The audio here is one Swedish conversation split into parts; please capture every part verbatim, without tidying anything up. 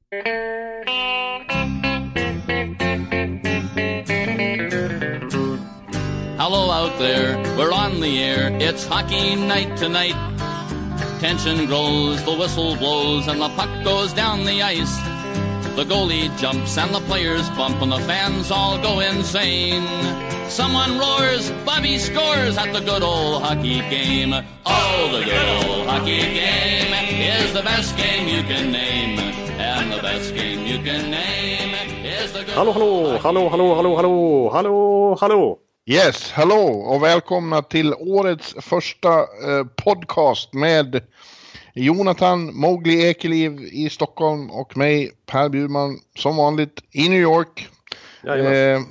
Hello out there, we're on the air, it's hockey night tonight. Tension grows, the whistle blows, and the puck goes down the ice. The goalie jumps and the players bump and the fans all go insane. Someone roars, Bobby scores at the good old hockey game. Oh, the good old hockey game is the best game you can name. And the best game you can name is the good Hallå, hallå, hallå, hallå, hallå, hallå, hallå, hallå. Yes, hallå och välkomna till årets första eh, podcast med Jonathan Mowgli Ekeliv i Stockholm och mig, Per Bjurman, som vanligt i New York. Eh,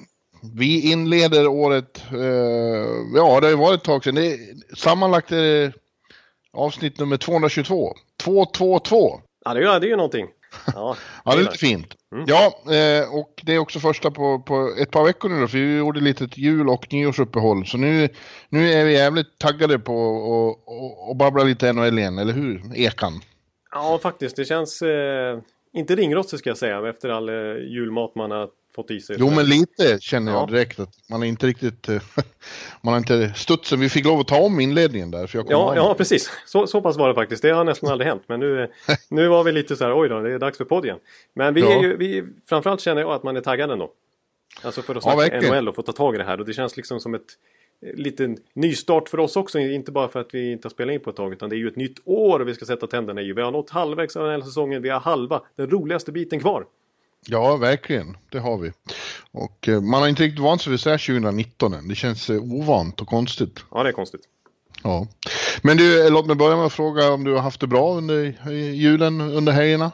vi inleder året, eh, ja det har ju varit ett tag sedan, det är, sammanlagt är det avsnitt nummer tvåhundratjugotvå. tvåhundratjugotvå. Ja, det är, det är ju någonting. Ja, ja, det är lite fint. Mm. Ja, eh, och det är också första på, på ett par veckor nu då, för vi gjorde lite ett jul- och nyårsuppehåll. Så nu, nu är vi jävligt taggade på att och, och babbla lite N H L igen, eller hur, Ekan? Ja, faktiskt. Det känns eh, inte ringrostigt ska jag säga, efter all eh, julmat man har fått i sig. Jo, men lite känner jag ja. direkt att man är inte riktigt, man har inte studsen. Vi fick lov att ta om inledningen där. För jag ja, ja, precis. Så, så pass var det faktiskt. Det har nästan aldrig hänt. Men nu, nu var vi lite så här, oj då, det är dags för podd igen. Men vi ja. är ju, vi, framförallt känner jag att man är taggad ändå. Alltså för att snacka ja, N H L och få ta tag i det här. Och det känns liksom som ett liten nystart för oss också. Inte bara för att vi inte har spelat in på ett tag, utan det är ju ett nytt år och vi ska sätta tänderna i. Vi har nått halvvägs av den här säsongen. Vi har halva, den roligaste biten kvar. Ja, verkligen. Det har vi. Och eh, man har inte riktigt vant sig vid så här tjugonitton än. Det känns eh, ovant och konstigt. Ja, det är konstigt. Ja. Men du, låt mig börja med att fråga om du har haft det bra under julen, under helgerna?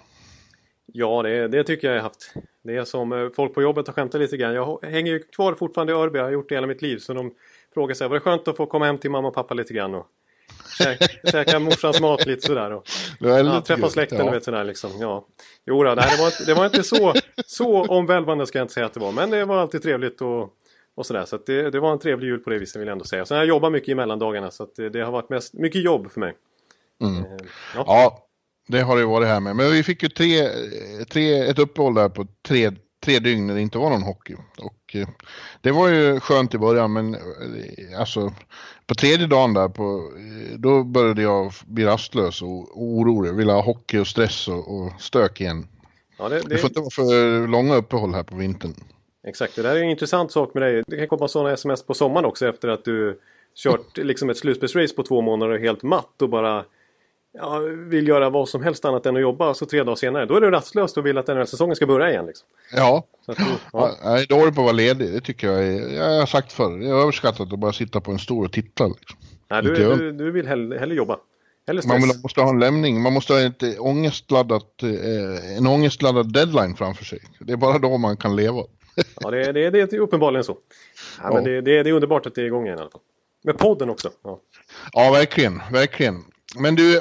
Ja, det, det tycker jag jag har haft. Det är som eh, folk på jobbet har skämtat lite grann. Jag hänger ju kvar fortfarande i Örby. Jag har gjort det hela mitt liv. Så de frågar sig, var det skönt att få komma hem till mamma och pappa lite grann och käka, käka morsans mat lite sådär och ja, träffa släkten ja. Och vet sådär liksom. Ja. Jo då, nej, det, var inte, det var inte så, så omvälvande ska jag inte säga att det var. Men det var alltid trevligt och, och sådär. Så att det, det var en trevlig jul på det viset vill jag ändå säga. Sen har jag jobbat mycket i mellandagarna så att det, det har varit mest, mycket jobb för mig. Mm. Ja. ja, det har det varit här med. Men vi fick ju tre, tre, ett uppehåll där på tre, tre dygn när det inte var någon hockey. Och eh, det var ju skönt i början, men eh, alltså på tredje dagen där på, då började jag bli rastlös och, och orolig. Jag ville ha hockey och stress och, och stök igen. Ja, det, det... det får inte vara för långa uppehåll här på vintern. Exakt, det där är en intressant sak med dig. Det kan komma sådana sms på sommaren också efter att du kört liksom ett slutspelsrace på två månader och helt matt och bara ja, vill göra vad som helst annat än att jobba. Så tre dagar senare, då är du rastlös och vill att den här säsongen ska börja igen liksom. Ja, så att, ja. ja då är det på att vara ledig. Det tycker jag är, jag har sagt förr. Jag har överskattat att bara sitta på en stol och titta liksom. Nej, du, du, du vill hellre, hellre jobba. Hellre man måste ha en lämning. Man måste ha ett ångestladdat, eh, en ångestladdad deadline framför sig. Det är bara då man kan leva. Ja, det är, det, är, det är uppenbarligen så. Ja, ja. Men det, det, är, det är underbart att det är igång igen i alla fall. Med podden också. Ja, ja verkligen, verkligen. Men du,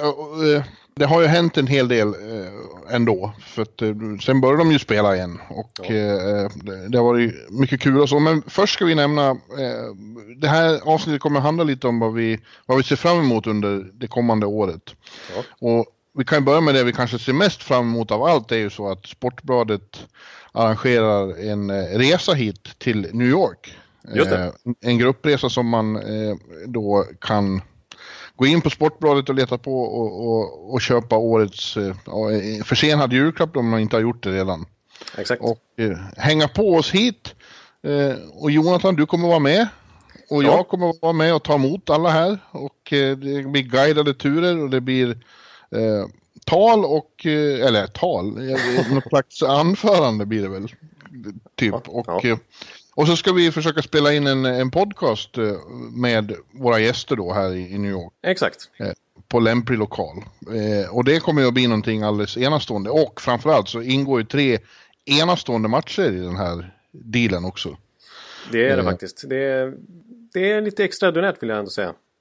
det har ju hänt en hel del ändå. För att sen började de ju spela igen. Och ja. Det har varit mycket kul och så. Men först ska vi nämna, det här avsnittet kommer att handla lite om vad vi, vad vi ser fram emot under det kommande året. Ja. Och vi kan börja med det vi kanske ser mest fram emot av allt. Det är ju så att Sportbladet arrangerar en resa hit till New York. Just det. En gruppresa som man då kan gå in på Sportbladet och leta på och, och, och köpa årets eh, försenad julklapp om man inte har gjort det redan. Exakt. Och eh, hänga på oss hit. Eh, och Jonathan, du kommer vara med. Och ja. jag kommer vara med och ta emot alla här. Och eh, det blir guidade turer och det blir eh, tal och, eh, eller tal, något slags anförande blir det väl. Typ. Ja. Och... Ja. Eh, Och så ska vi försöka spela in en, en podcast med våra gäster då här i, i New York. Exakt. Eh, på lämplig lokal. Eh, och det kommer ju att bli någonting alldeles enastående. Och framförallt så ingår ju tre enastående matcher i den här dealen också. Det är det eh. faktiskt. Det är, det är lite extraordinärt vill jag ändå säga.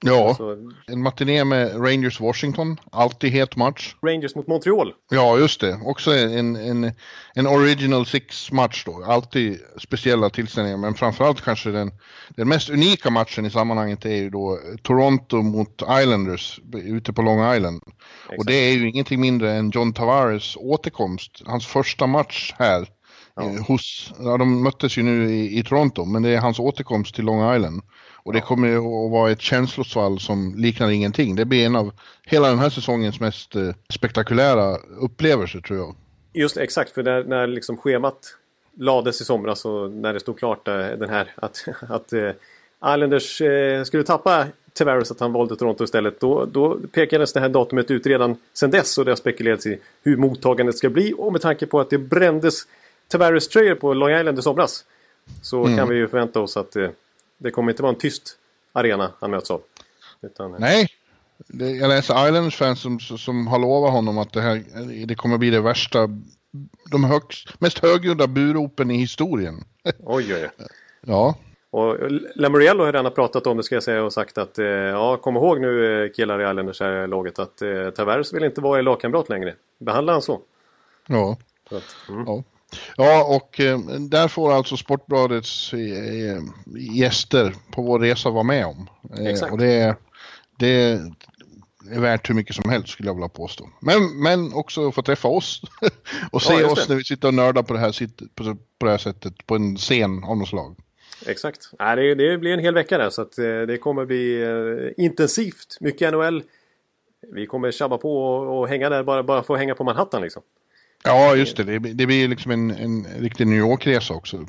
Ja, Alltså, en matiné med Rangers Washington, alltid het match. Rangers mot Montreal. Ja, just det. Också en, en, en original six-match då. Alltid speciella tillställningar, men framförallt kanske den, den mest unika matchen i sammanhanget är ju då Toronto mot Islanders ute på Long Island. Exakt. Och det är ju ingenting mindre än John Tavares återkomst. Hans första match här. Ja. Hos, ja, de möttes ju nu i, i Toronto, men det är hans återkomst till Long Island. Och det kommer ju att vara ett känslosvall som liknar ingenting. Det blir en av hela den här säsongens mest eh, spektakulära upplevelser, tror jag. Just exakt, för när, när liksom schemat lades i somras och när det stod klart eh, den här att, att eh, Islanders eh, skulle tappa Tavares, att han valde Toronto istället, då, då pekades det här datumet ut redan sedan dess, och det har spekulerats i hur mottagandet ska bli, och med tanke på att det brändes Tavares tröjor på Long Island i somras, så mm. kan vi ju förvänta oss att eh, det kommer inte vara en tyst arena han möts av. Utan, nej, det, jag läser Islanders-fans som, som har lovat honom att det här det kommer bli det värsta, de högst, mest högljudda buropen i historien. Oj, oj, oj. Ja. Och Lamoriello har redan pratat om det, ska jag säga, och sagt att ja, kom ihåg nu killar i Islanders här laget att eh, Tavares vill inte vara i lagkamrat längre. Behandla han så. Ja. så att, mm. Ja. Ja, och eh, där får alltså Sportbladets eh, gäster på vår resa vara med om. Eh, Exakt. Och det, det är värt hur mycket som helst, skulle jag vilja påstå. Men, men också få träffa oss och se ja, oss när vi sitter och nördar på det här, på, på det här sättet på en scen av något slag. Exakt. Nej, det, det blir en hel vecka där, så att eh, det kommer bli eh, intensivt. Mycket N H L. Vi kommer tjabba på och, och hänga där, bara, bara få hänga på Manhattan liksom. Ja, just det. Det, det blir liksom en, en riktig New York-resa också.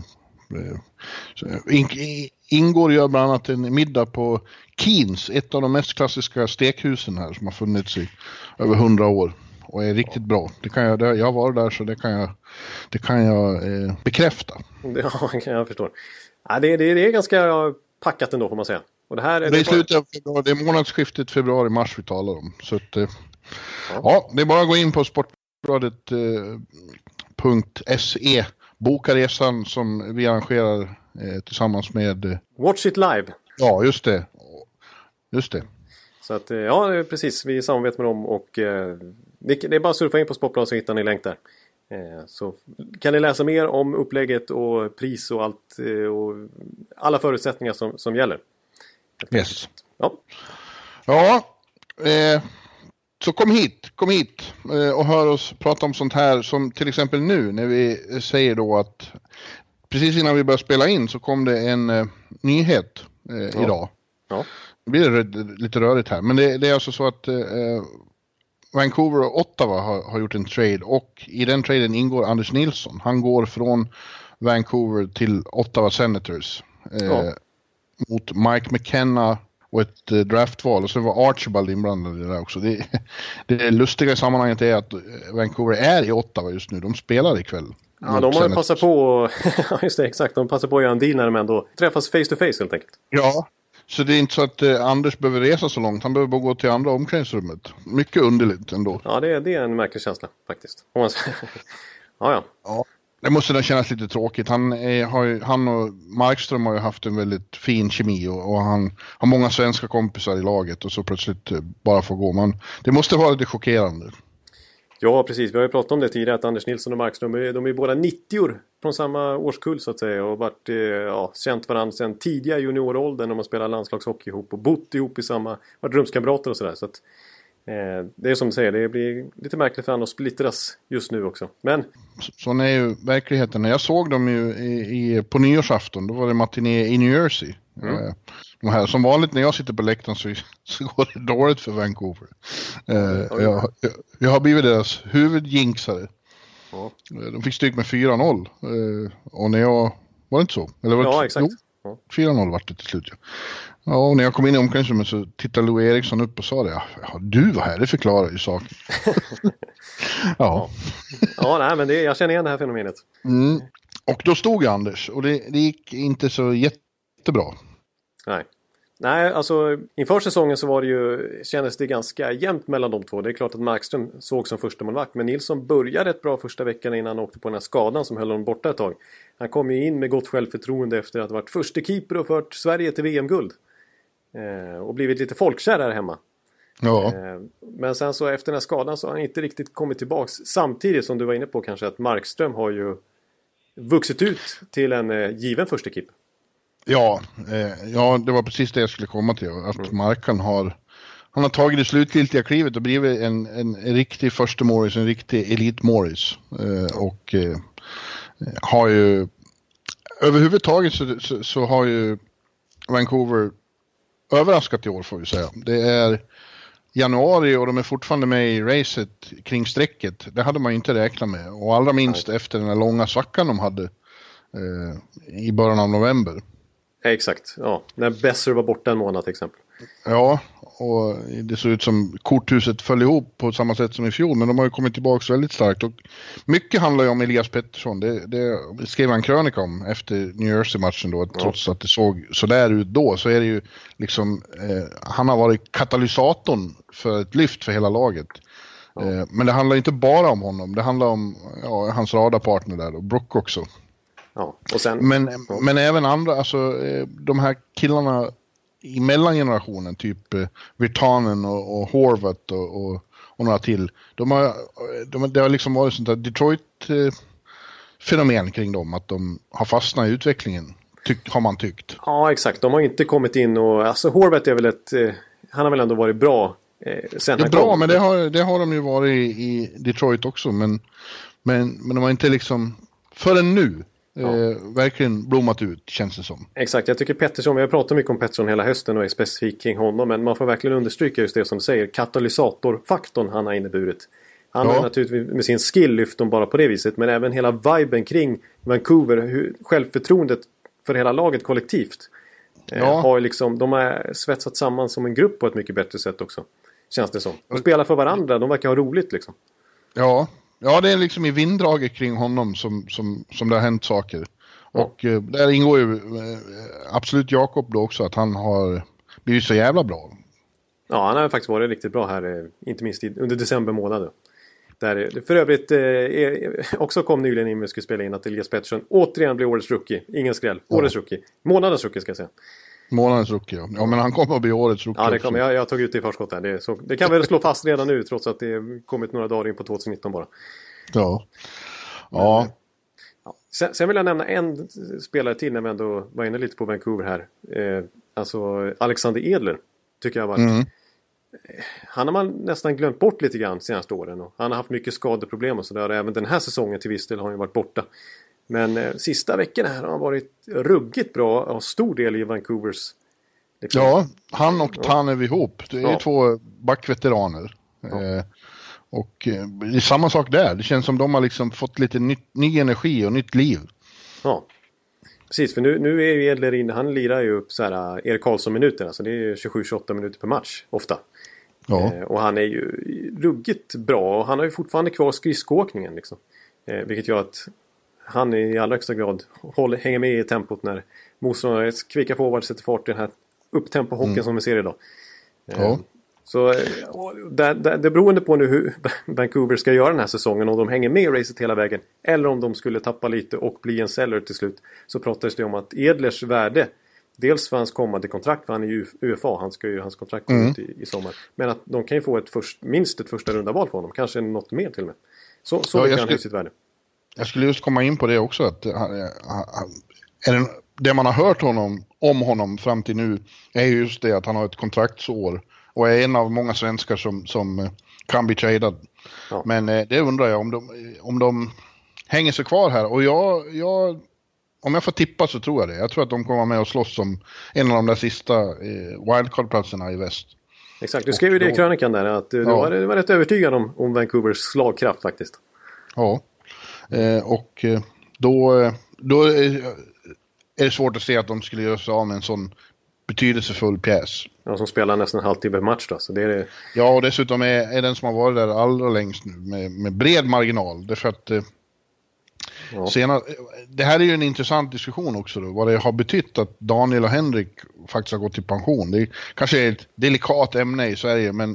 Så in, ingår ju bland annat en middag på Keens, ett av de mest klassiska stekhusen här som har funnits i över hundra år och är riktigt bra. Det kan jag, jag var där, så det kan jag, det kan jag eh, bekräfta. Ja, kan jag förstå. Ja, det, det, det är ganska packat ändå, får man säga. Och det, här, det, det är bara... slutet av februari, det är månadsskiftet februari-mars vi talar om. Så att, eh, ja. ja, det är bara att gå in på sport Sportbladet punkt se, boka resan som vi arrangerar eh, tillsammans med eh, Watch It Live. Ja, just det. Just det. Så att, ja, precis. Vi samarbetar med dem, och eh, det är bara att surfa in på Sportbladet så hittar ni länk där. Eh, så kan ni läsa mer om upplägget och pris och allt eh, och alla förutsättningar som, som gäller. Yes. Ja. Ja, eh, så kom hit, kom hit och hör oss prata om sånt här som till exempel nu när vi säger då att precis innan vi började spela in så kom det en uh, nyhet uh, ja. idag. Ja. Det blir r- lite rörigt här, men det, det är alltså så att uh, Vancouver och Ottawa har, har gjort en trade, och i den traden ingår Anders Nilsson. Han går från Vancouver till Ottawa Senators uh, ja. mot Mike McKenna och ett draftval, och så var Archibald inblandad i det där också. Det, det lustiga i sammanhanget är att Vancouver är i Ottawa just nu. De spelar ikväll. Ja, de har passat på just det, exakt. De passar på att göra en deal när de ändå träffas face to face helt enkelt. Ja, så det är inte så att eh, Anders behöver resa så långt. Han behöver bara gå till andra omklädningsrummet. Mycket underligt ändå. Ja, det, det är en märklig känsla faktiskt. ja, ja. Ja. Det måste nog kännas lite tråkigt. Han, är, har ju, han och Markström har ju haft en väldigt fin kemi och, och han har många svenska kompisar i laget, och så plötsligt bara får gå. Men det måste vara lite chockerande. Ja, precis. Vi har ju pratat om det tidigare, att Anders Nilsson och Markström, de är båda nittio från samma årskull så att säga, och varit ja, känt varandra sedan tidiga junioråldern när man spelar landslagshockey ihop och bott ihop i samma, varit rumskamrater och sådär. Så att Eh, det är som du säger, det blir lite märkligt för han att splittras just nu också. Men så, sån är ju verkligheten. Jag såg dem ju i, i, på nyårsafton, då var det matiné i New Jersey. Mm. Eh, de här, som vanligt när jag sitter på läktaren så, så går det dåligt för Vancouver. Eh, jag, jag, jag har blivit deras huvudjinxare. Ja. De fick stryk med fyra noll. Eh, och när jag, var det inte så? Eller var det ja, t- exakt. Jo, fyra noll var det till slut. Ja. Ja, och när jag kom in i omklädningsrummet så tittade Louis Eriksson upp och sa det. Ja, du var här, det förklarar ju saken. ja. Ja, nej, men det, jag känner igen det här fenomenet. Mm. Och då stod Anders, och det, det gick inte så jättebra. Nej. Nej, alltså inför säsongen så var det ju, kändes det ganska jämnt mellan de två. Det är klart att Markström såg som första målvakt, men Nilsson började ett bra första veckan innan han åkte på den här skadan som höll honom borta ett tag. Han kom ju in med gott självförtroende efter att ha varit första keeper och fört Sverige till V M-guld. Eh, och blivit lite folkkär här hemma. Ja. Eh, men sen så efter den här skadan så har han inte riktigt kommit tillbaks. Samtidigt som du var inne på kanske att Markström har ju vuxit ut till en eh, given första keeper. Ja, eh, ja, det var precis det jag skulle komma till. Att mm. Markan har, han har tagit det slutgiltiga klivet och blivit en, en, en riktig första Morris, en riktig elit Morris. Eh, och eh, har ju, överhuvudtaget så, så, så har ju Vancouver överraskat i år får vi säga. Det är januari och de är fortfarande med i racet kring strecket. Det hade man ju inte räknat med. Och allra minst Nej. efter den här långa svackan de hade eh, i början av november. Exakt, ja. När Besser var borta en månad till exempel. Ja, och det såg ut som korthuset föll ihop på samma sätt som i fjol. Men de har ju kommit tillbaka väldigt starkt. Och mycket handlar ju om Elias Pettersson. Det, det skrev han krönika om efter New Jersey-matchen då. Ja. Trots att det såg så där ut då så är det ju liksom... Eh, han har varit katalysatorn för ett lyft för hela laget. Ja. Eh, men det handlar inte bara om honom. Det handlar om ja, hans radarpartner där och Brook också. Ja, och sen... Men, ja. men även andra, alltså de här killarna i mellangenerationen, typ eh, Virtanen och, och Horvath och, och, och några till. De har, de, det har liksom varit sånt där Detroit-fenomen eh, kring dem, att de har fastnat i utvecklingen, tyck, har man tyckt. Ja, exakt. De har inte kommit in och, alltså Horvath är väl ett, eh, han har väl ändå varit bra eh, sen det är han bra, kom. men det har, det har de ju varit i, i Detroit också, men, men, men de har inte liksom, förrän nu, Ja. Eh, verkligen blommat ut, känns det som. Exakt, jag tycker Pettersson, vi har pratat mycket om Pettersson hela hösten och är specifikt kring honom, men man får verkligen understryka just det som du säger, katalysatorfaktorn han har inneburit. Han ja. har naturligtvis med sin skill lyft dem bara på det viset, men även hela viben kring Vancouver, hur, självförtroendet för hela laget kollektivt eh, ja. har liksom, de har svetsat samman som en grupp på ett mycket bättre sätt också, känns det som. De spelar för varandra, de verkar ha roligt liksom. Ja, Ja, det är liksom i vinddraget kring honom som, som, som det har hänt saker. Ja. Och eh, där ingår ju eh, absolut Jakob då också, att han har blivit så jävla bra. Ja, han har faktiskt varit riktigt bra här, eh, inte minst i, under december månad. Där, för övrigt eh, är, också kom nyligen in med skulle spela in att Elias Pettersson återigen blir årets rookie. Ingen skräll. Årets ja. rookie. Månadens rookie ska jag säga. Månadens rookie, ja. Ja, men han kommer att bli årets rookie. Ja, det kommer. Jag, jag tog ut det i förskott här. Det, så, det kan väl slå fast redan nu, trots att det kommit några dagar in på tjugonitton bara. Ja. Ja. Men, ja. Sen, sen vill jag nämna en spelare till när vi ändå var inne lite på Vancouver här. Eh, alltså Alexander Edler, tycker jag har varit. Mm. Han har man nästan glömt bort lite grann senaste åren. Och han har haft mycket skadeproblem och sådär. Även den här säsongen till viss del har han ju varit borta. Men eh, sista veckorna här har han varit ruggigt bra och stor del i Vancouvers. Liksom. Ja, han och Tanev ihop. Det är ja. två backveteraner. Ja. Eh, och eh, det är samma sak där. Det känns som de har liksom fått lite ny, ny energi och nytt liv. Ja, precis. För nu, nu är ju Edler inne. Han lirar ju upp så här Erik Karlsson-minuter. Alltså det är tjugosju tjugoåtta minuter per match, ofta. Ja. Eh, och han är ju ruggigt bra. Och han har ju fortfarande kvar skridskoåkningen liksom. Eh, vilket gör att han i allra högsta grad håller, hänger med i tempot när motståndare kvicka forward sätter fart i den här upptempo-hockeyn mm. som vi ser idag. Ja. Eh, så det, det, det beroende på nu hur Vancouver ska göra den här säsongen, om de hänger med i racet hela vägen eller om de skulle tappa lite och bli en seller till slut, så pratas det om att Edlers värde, dels för hans kommande kontrakt, för han är ju U F A, han ska ju, hans kontrakt gå mm. ut i, i sommar, men att de kan ju få ett först, minst ett första runda val för honom, kanske något mer till och med. Så, så ja, kan han ha sitt värde. Jag skulle just komma in på det också, att han, han, är det, det man har hört honom, om honom fram till nu är just det att han har ett kontraktsår och är en av många svenskar som, som kan bli tradad. Ja. Men eh, det undrar jag om de, om de hänger sig kvar här. Och jag, jag, om jag får tippa så tror jag det. Jag tror att de kommer med och slåss om en av de där sista eh, wildcard-platserna i väst. Exakt, du skrev ju det i krönikan där, att du, ja. var, du var rätt övertygad om, om Vancouvers slagkraft faktiskt. Ja, eh, och då, då är det svårt att se att de skulle göra sig av med en sån betydelsefull pjäs. Ja, som spelar nästan en halvtimme match då. Så det är det... Ja, och dessutom är, är den som har varit där allra längst nu med, med bred marginal. Därför att eh, ja. senare, det här är ju en intressant diskussion också då, vad det har betytt att Daniel och Henrik faktiskt har gått i pension. Det är, kanske är ett delikat ämne i Sverige, men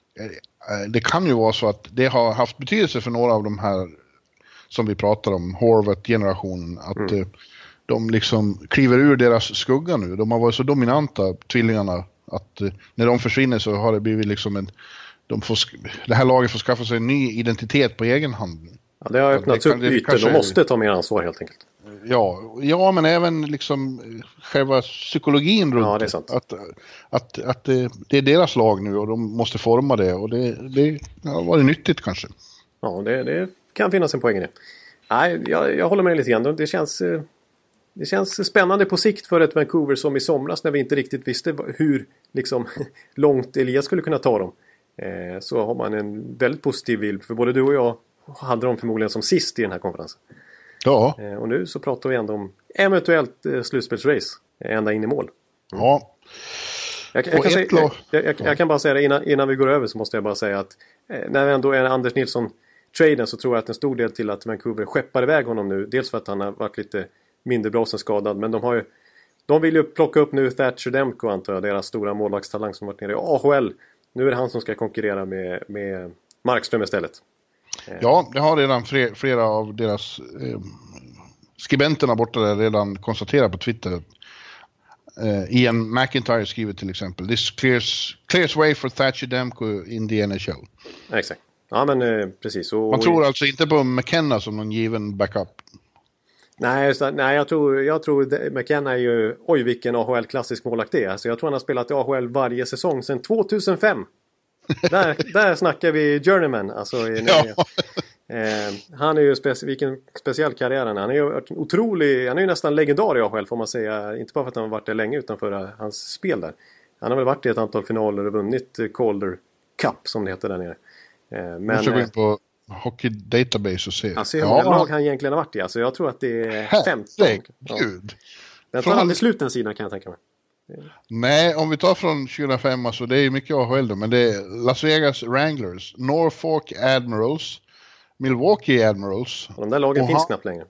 eh, det kan ju vara så att det har haft betydelse för några av de här som vi pratar om, Horvath-generationen, att mm. eh, de liksom kliver ur deras skugga nu. De har varit så dominanta, tvillingarna, Att eh, när de försvinner så har det blivit liksom en... De får, det här laget får skaffa sig en ny identitet på egen hand. Ja, det har öppnats upp ytor. De måste ta mer ansvar helt enkelt. Ja, ja, men även liksom själva psykologin runt ja, det. Är sant. Att, att, att det, det är deras lag nu och de måste forma det. Och det, det har varit nyttigt kanske. Ja, det, det kan finnas en poäng i det. Nej, jag, jag håller med lite grann. Det känns, det känns spännande på sikt för ett Vancouver som i somras när vi inte riktigt visste hur liksom, långt Elias skulle kunna ta dem. Eh, så har man en väldigt positiv bild. För både du och jag hade dem förmodligen som sist i den här konferensen. Ja. Eh, och nu så pratar vi ändå om eventuellt eh, slutspelsrace. Eh, ända in i mål. Mm. Ja. Jag, jag, kan säga, jag, jag, jag, jag kan bara säga det innan, innan vi går över så måste jag bara säga att eh, när vi ändå är Anders Nilsson-traden så tror jag att en stor del till att Vancouver skeppar iväg honom nu. Dels för att han har varit lite mindre bra som skadad. Men de har ju de vill ju plocka upp nu Thatcher Demko antar jag. Deras stora målvaktstalang som varit nere i A H L. Nu är det han som ska konkurrera med, med Markström istället. Ja, det har redan flera, flera av deras eh, skribenterna borta där redan konstaterat på Twitter. Eh, Ian McIntyre skriver till exempel: This clears, clears way for Thatcher Demko in the N H L. Ja, exakt. Ja, men eh, precis. Och, Man tror alltså inte på McKenna som någon given backup. Nej, så, nej jag tror, jag tror McKenna är ju, oj vilken A H L-klassisk målakt det är. Alltså, jag tror han har spelat i A H L varje säsong sedan två tusen fem. där, där snackar vi journeyman. Alltså, ja. eh, han är ju speci- vilken speciell karriär han är. Han är ju otrolig, han är ju nästan legendar i A H L får man säga. Inte bara för att han har varit där länge utan för hans spel där. Han har väl varit i ett antal finaler och vunnit Calder Cup som det heter där nere. Eh, men, jag ska gå in på Hockey Database och se. Alltså hur många ja. lag han egentligen har varit i. Alltså jag tror att det är femton. Gud. Den tar aldrig slut den sidan kan jag tänka mig. Nej, om vi tar från tjugohundrafem, alltså det är mycket A H L då, men det är Las Vegas Wranglers, Norfolk Admirals, Milwaukee Admirals. Och de där lagen finns knappt längre.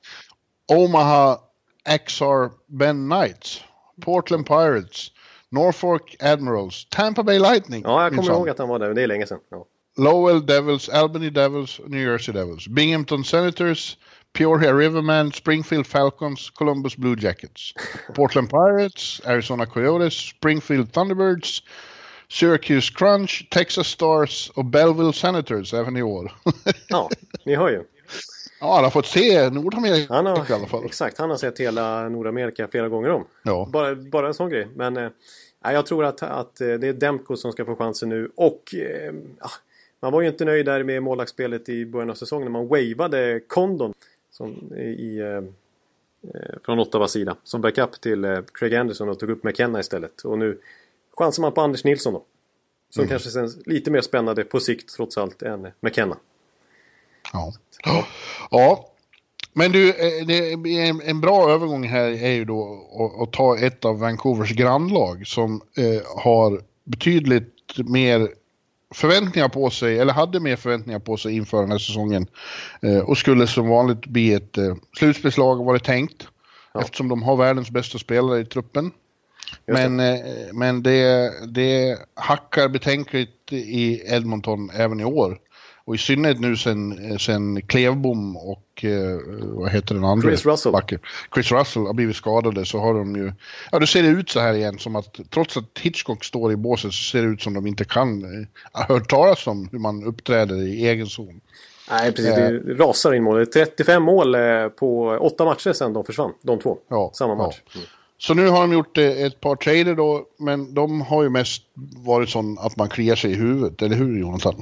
Omaha X R Ben Knights, Portland Pirates, Norfolk Admirals, Tampa Bay Lightning. Ja, jag kommer ihåg att han var där, men det är länge sedan. Ja. Lowell Devils, Albany Devils, New Jersey Devils, Binghamton Senators, Peoria Rivermen, Springfield Falcons, Columbus Blue Jackets, Portland Pirates, Arizona Coyotes, Springfield Thunderbirds, Syracuse Crunch, Texas Stars och Belleville Senators även i år. Ja, ni hör ju. Ja, han har fått se Nordamerika han har, i alla fall. Exakt, han har sett hela Nordamerika flera gånger om. Ja. Bara, bara en sån grej. Men eh, jag tror att, att det är Demko som ska få chansen nu. Och eh, man var ju inte nöjd där med målvaktsspelet i början av säsongen. Man wavade Condon som i, eh, från Ottawas sida som backup till eh, Craig Anderson och tog upp McKenna istället. Och nu chansar man på Anders Nilsson då. Som mm. kanske känns lite mer spännande på sikt trots allt än McKenna. Ja. Ja. Ja. Men du, det en, en bra övergång här är ju då att, att ta ett av Vancouvers grannlag som eh, har betydligt mer förväntningar på sig, eller hade mer förväntningar på sig inför den här säsongen eh, och skulle som vanligt bli ett eh, slutspelslag var det tänkt, ja. Eftersom de har världens bästa spelare i truppen. Men, det. Eh, men det, det hackar betänkligt i Edmonton även i år. Och i synnerhet nu sen, sen Klevbom och eh, vad heter den andra? Chris Russell. Backen. Chris Russell har blivit skadade, så har de ju... Ja, då ser det ut så här igen som att trots att Hitchcock står i båset så ser det ut som de inte kan eh, höra talas om hur man uppträder i egen zon. Nej, precis. Det rasar in mål. trettiofem mål på åtta matcher sedan de försvann. De två. Ja, samma match. Ja. Mm. Så nu har de gjort ett par trader då, men de har ju mest varit sån att man kliar sig i huvudet. Eller hur, Jonathan?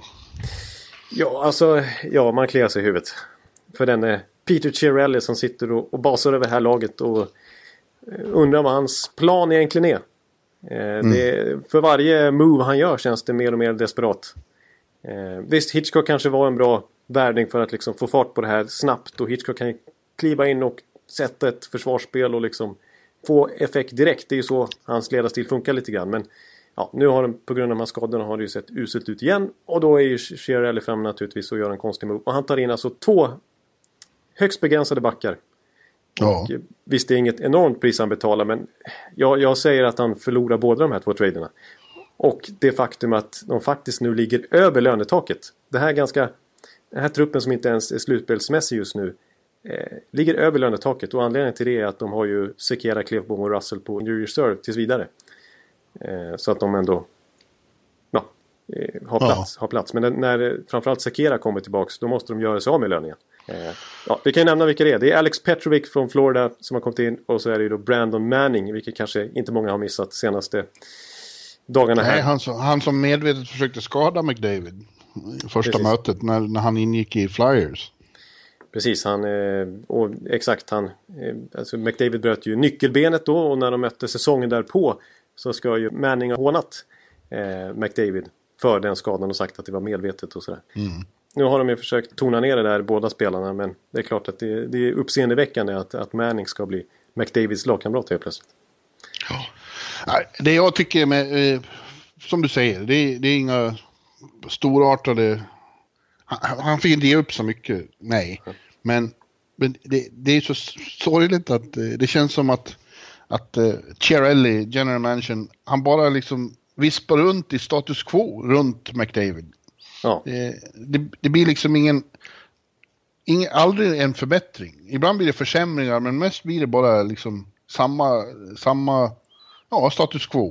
Ja, alltså, ja, man kliar sig i huvudet. För den är Peter Chiarelli som sitter och, och basar över det här laget och undrar vad hans plan egentligen är. Eh, mm. det, för varje move han gör känns det mer och mer desperat. Eh, visst, Hitchcock kanske var en bra värdning för att liksom få fart på det här snabbt. Och Hitchcock kan kliva in och sätta ett försvarsspel och liksom få effekt direkt. Det är ju så hans ledarstil funkar lite grann. Men ja, nu har de, på grund av de här skadorna har det ju sett uselt ut igen. Och då är ju Chiarelli fram naturligtvis och gör en konstig move. Och han tar in alltså två högst begränsade backar. Ja. Och visst, det är inget enormt pris han betalar. Men jag, jag säger att han förlorar båda de här två traderna. Och det faktum att de faktiskt nu ligger över lönetaket. Det här ganska... Den här truppen som inte ens är slutspelsmässig just nu eh, ligger över lönetaket. Och anledningen till det är att de har ju Sekera, Klefbom och Russell på New Reserve tills vidare. Eh, så att de ändå ja, eh, har, plats, ja. har plats. Men när framförallt Sekera kommer tillbaks, då måste de göra sig av med löningen. Eh, ja, vi kan ju nämna vilka det är. Det är Alex Petrovic från Florida som har kommit in. Och så är det ju då Brandon Manning, vilket kanske inte många har missat senaste dagarna här. Nej, han, som, han som medvetet försökte skada McDavid första Precis. mötet när, när han ingick i Flyers. Precis, han, och exakt han, alltså McDavid bröt ju nyckelbenet då, och när de mötte säsongen därpå så ska ju Manning ha hånat eh, McDavid för den skadan och sagt att det var medvetet och sådär. Mm. Nu har de ju försökt tona ner det där, båda spelarna, men det är klart att det, det är uppseendeväckande att, att Manning ska bli McDavids lagkamrat helt plötsligt. Ja. Det jag tycker med, eh, som du säger, det, det är inga storartade. Han, han fick inte ge upp så mycket, nej. Mm. Men, men det, det är så sorgligt att det känns som att, att uh, Chiarelli, general manager, han bara liksom vispar runt i status quo runt McDavid. Ja. Det, det, det blir liksom ingen, ingen, aldrig en förbättring. Ibland blir det försämringar, men mest blir det bara liksom samma, samma ja, status quo.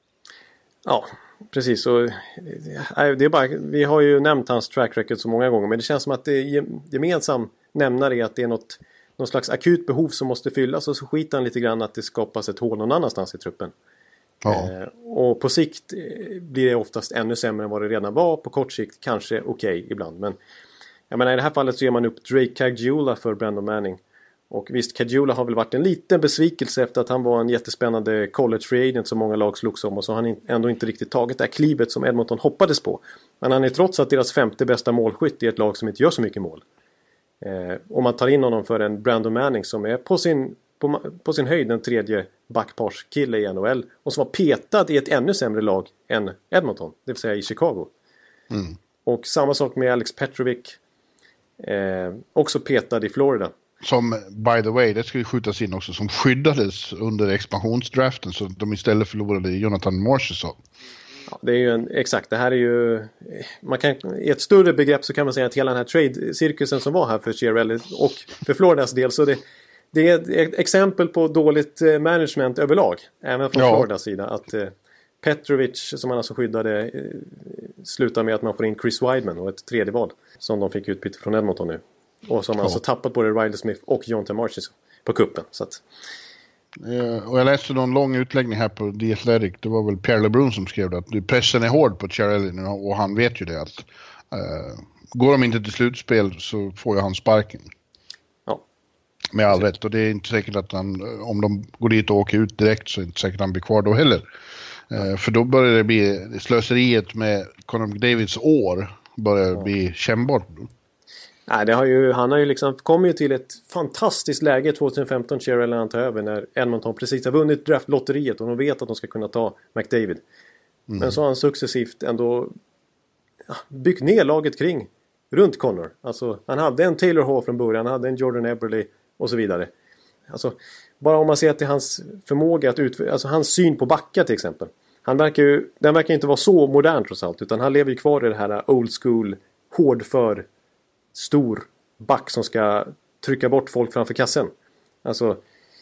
Ja, precis. Och, det är bara, vi har ju nämnt hans track record så många gånger, men det känns som att det är gemensam nämnare är att det är något, någon slags akut behov som måste fyllas, och så skiter han lite grann att det skapas ett hål någon annanstans i truppen. Ja. Eh, och på sikt blir det oftast ännu sämre än vad det redan var. På kort sikt kanske okej okay ibland, men jag menar, i det här fallet så ger man upp Drake Caggiula för Brandon Manning. Och visst, Caggiula har väl varit en liten besvikelse efter att han var en jättespännande college free agent som många lag slogs om, och så har han ändå inte riktigt tagit det här klivet som Edmonton hoppades på. Men han är trots att deras femte bästa målskytt i ett lag som inte gör så mycket mål. Eh, om man tar in honom för en Brandon Manning som är på sin, på, på sin höjd den tredje backparskille i N H L, och som var petad i ett ännu sämre lag än Edmonton, det vill säga i Chicago. Mm. Och samma sak med Alex Petrovic, eh, också petad i Florida. Som, by the way, det ska ju skjutas in också, som skyddades under expansionsdraften så de istället förlorade Jonathan Marchessault. Ja, det är ju en, exakt, det här är ju, man kan, i ett större begrepp så kan man säga att hela den här trade-cirkusen som var här för Chiarelli och för Floridas del, så det, det är ett exempel på dåligt management överlag, även från ja. Floridas sida, att eh, Petrovic, som man alltså skyddade, eh, slutar med att man får in Chris Wideman och ett tredje val som de fick utbyte från Edmonton nu. Och som ja. alltså tappat både Riley Smith och Jonathan Marchessault på kuppen. Så att... Uh, och jag läste någon lång utläggning här på The Athletic. Det var väl Pierre LeBrun som skrev det, att pressen är hård på Chiarelli nu, och han vet ju det att uh, går de inte till slutspel så får ju han sparken. Ja. Med all rätt, och det är inte säkert att han, om de går dit och åker ut direkt, så är det inte säkert att han blir kvar då heller. Uh, för då börjar det bli slöseriet med Connor McDavids år börjar ja. bli kännbart. Nej, det har ju, han har ju liksom kommit ju till ett fantastiskt läge tjugohundrafemton, Chiarelli han tar över, när Edmonton precis har vunnit draftlotteriet och de vet att de ska kunna ta McDavid. Mm. Men så har han successivt ändå ja, byggt ner laget kring runt Connor. Alltså, han hade en Taylor Hall från början, han hade en Jordan Eberle och så vidare. Alltså, bara om man ser till hans förmåga att ut, alltså hans syn på backar till exempel. Han verkar ju, den verkar inte vara så modern trots allt, utan han lever ju kvar i det här old school, hård för stor back som ska trycka bort folk framför kassen. Alltså,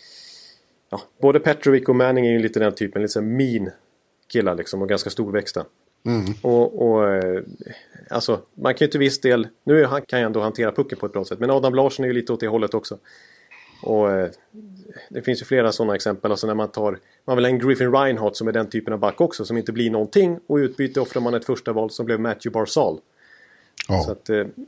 ja, både Petrovic och Manning är ju lite den typen, lite mean killar liksom, och ganska storväxta. Mm. Och, och alltså, man kan ju till viss del, nu han kan ju ändå hantera pucken på ett bra sätt, men Adam Larsson är ju lite åt det hållet också. Och det finns ju flera sådana exempel, alltså när man tar, man vill ha en Griffin Reinhardt som är den typen av back också, som inte blir någonting, och i utbyte offrar man ett första val som blev Matthew Barzal. Ja. Så att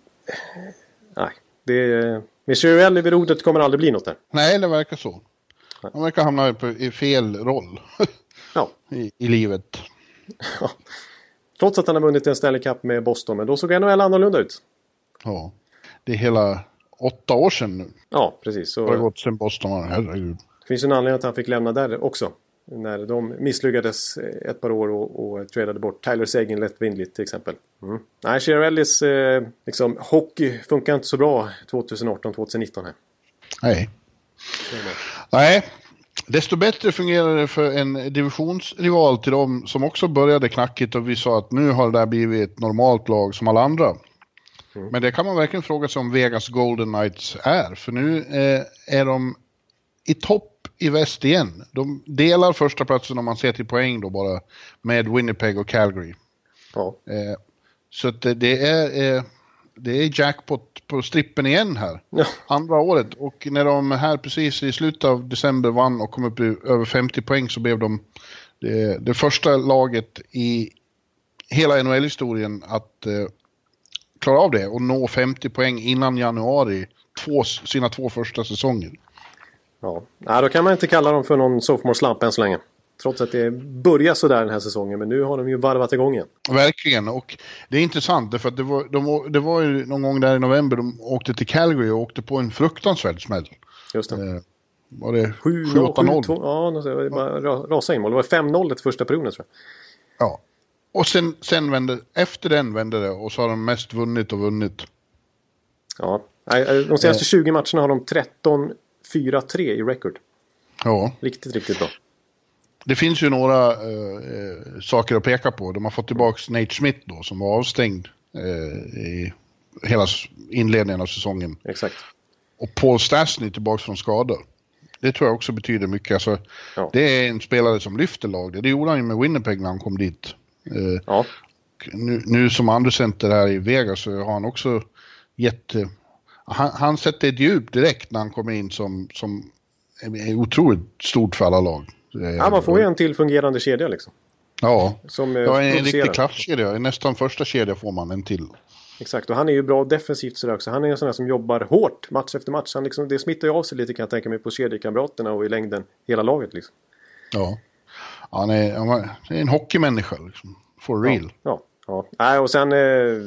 nej, det, med Chiarelli vid rodret kommer det aldrig bli något där. Nej, det verkar så. Han verkar hamna på, i fel roll ja. I, i livet. Ja. Trots att han har vunnit en Stanley Cup med Boston, men då såg N H L annorlunda ut. Ja, det är hela åtta år sedan nu. Ja, precis. Så... Det har gått sedan Boston, herregud. Det finns en anledning att han fick lämna där också. När de misslyckades ett par år och, och tradade bort Tyler Seguin lättvindigt till exempel. Mm. Nej, Chiarellis eh, liksom, hockey funkar inte så bra tjugoarton tjugonitton här. Nej. Nej, desto bättre fungerar det för en divisionsrival till dem som också började knackigt, och vi sa att nu har det där blivit ett normalt lag som alla andra. Mm. Men det kan man verkligen fråga sig om Vegas Golden Knights är, för nu eh, är de i topp i väst igen. De delar första platsen om man ser till poäng då bara med Winnipeg och Calgary. Ja. Eh, så att det är, eh, det är jackpot på strippen igen här. Ja. Andra året. Och när de här precis i slutet av december vann och kom upp i över femtio poäng så blev de det, det första laget i hela N H L-historien att eh, klara av det och nå femtio poäng innan januari två, sina två första säsonger. Ja. Nej, då kan man inte kalla dem för någon sophomore slump än så länge. Trots att det börjar så där den här säsongen. Men nu har de ju varvat igång igen. Verkligen. Och det är intressant. För att det, var, de, det var ju någon gång där i november de åkte till Calgary och åkte på en fruktansvärd smäll. Just det. Eh, var det sju åtta noll? Ja, det var bara rasa in mål. Det var fem noll i första perioden tror jag. Ja. Och sen, sen vände, efter den vände det och så har de mest vunnit och vunnit. Ja. De senaste eh. tjugo matcherna har de tretton fyra tre i record. Ja. Riktigt, riktigt bra. Det finns ju några äh, saker att peka på. De har fått tillbaka Nate Schmidt då, som var avstängd äh, i hela inledningen av säsongen. Exakt. Och Paul Stastny tillbaka från skador. Det tror jag också betyder mycket. Alltså, ja. Det är en spelare som lyfter laget. Det gjorde han ju med Winnipeg när han kom dit. Äh, ja. nu, nu som andra center här i Vegas så har han också gett... Äh, han, han sätter ett djup direkt när han kommer in som, som är otroligt stort för alla lag. Ja, man får ju en till fungerande kedja liksom. Ja, som ja en riktig klasskedja. I nästan första kedja får man en till. Exakt, och han är ju bra defensivt sådär också. Han är en sån här som jobbar hårt match efter match. Han liksom, det smittar ju av sig lite kan jag tänka mig på kedjekamraterna och i längden hela laget liksom. Ja, han är, han är en hockeymänniska liksom. For real. Ja, ja. ja. Och sen... Eh,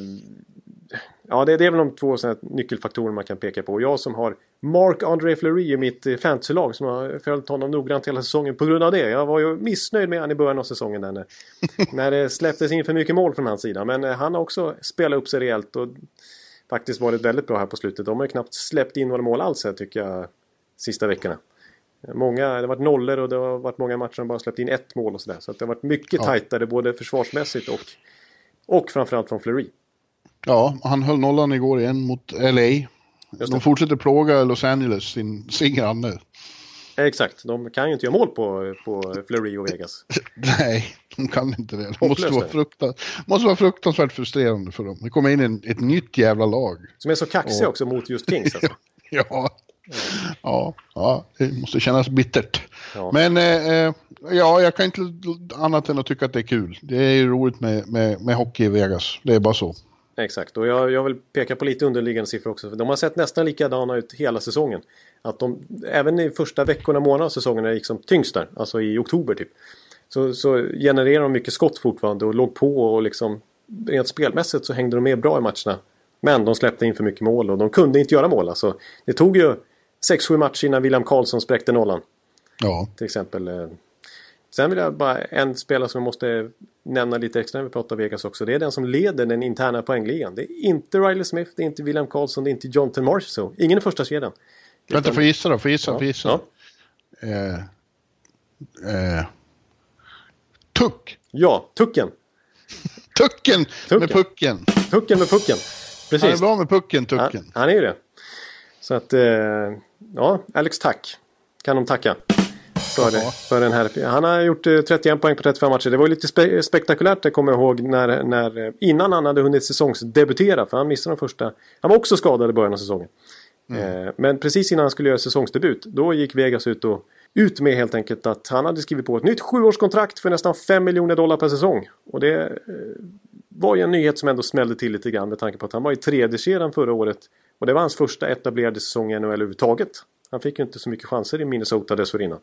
ja, det, det är väl de två såna nyckelfaktorer man kan peka på. Och jag som har Marc-André Fleury i mitt fantasylag som har följt honom noggrant hela säsongen på grund av det. Jag var ju missnöjd med han i början av säsongen där när, när det släpptes in för mycket mål från hans sida. Men han har också spelat upp sig rejält och faktiskt varit väldigt bra här på slutet. De har ju knappt släppt in några mål alls här tycker jag sista veckorna. Många, det har varit nollor och det har varit många matcher som bara släppt in ett mål och sådär. Så att det har varit mycket ja. tajtare både försvarsmässigt och, och framförallt från Fleury. Ja, han höll nollan igår igen mot L A. De fortsätter plåga Los Angeles, sin, sin granne. Exakt, de kan ju inte göra mål på, på Fleury och Vegas. Nej, de kan inte det. Det måste vara, fruktan, måste vara fruktansvärt frustrerande för dem. Det kommer in en, ett nytt jävla lag. Som är så kaxig och... också mot just Kings alltså. ja, ja. Ja, ja, det måste kännas bittert. Ja. Men eh, ja, jag kan inte annat än att tycka att det är kul. Det är ju roligt med, med, med hockey i Vegas. Det är bara så. Exakt, och jag, jag vill peka på lite underliggande siffror också. För de har sett nästan likadana ut hela säsongen. Att de, även i första veckorna, månader av säsongen när det gick som tyngst där, alltså i oktober typ. Så, så genererar de mycket skott fortfarande och låg på och liksom rent spelmässigt så hängde de med bra i matcherna. Men de släppte in för mycket mål och de kunde inte göra mål. Alltså, det tog ju sex sju matcher innan William Karlsson spräckte nollan. Ja. Till exempel. Sen vill jag bara en spelare som jag måste nämna lite extra när vi pratar Vegas också. Det är den som leder den interna poängligan. Det är inte Riley Smith, det är inte William Karlsson, det är inte Jonathan Marchessault. Ingen i första kedjan. Vänta, får gissa då, får gissa, ja. får gissa. Ja. Eh, eh, tuck! Ja, Tucken. Tucken, tucken med pucken. Tucken med pucken, precis. Han är bra med pucken, Tucken. Han, han är ju det. Så att, eh, ja, Alex Tack kan de tacka. För, det, för den här. Han har gjort trettioen poäng på trettiofem matcher. Det var ju lite spe- spektakulärt, jag kommer ihåg, när, när, innan han hade hunnit säsongsdebutera. För han missade den första. Han var också skadad i början av säsongen. Mm. Eh, men precis innan han skulle göra säsongsdebut, då gick Vegas ut och ut med helt enkelt att han hade skrivit på ett nytt sjuårskontrakt för nästan fem miljoner dollar per säsong. Och det eh, var ju en nyhet som ändå smällde till lite grann med tanke på att han var i tredje kedjan förra året. Och det var hans första etablerade säsong i N H L överhuvudtaget. Han fick ju inte så mycket chanser i Minnesota dessförinnan.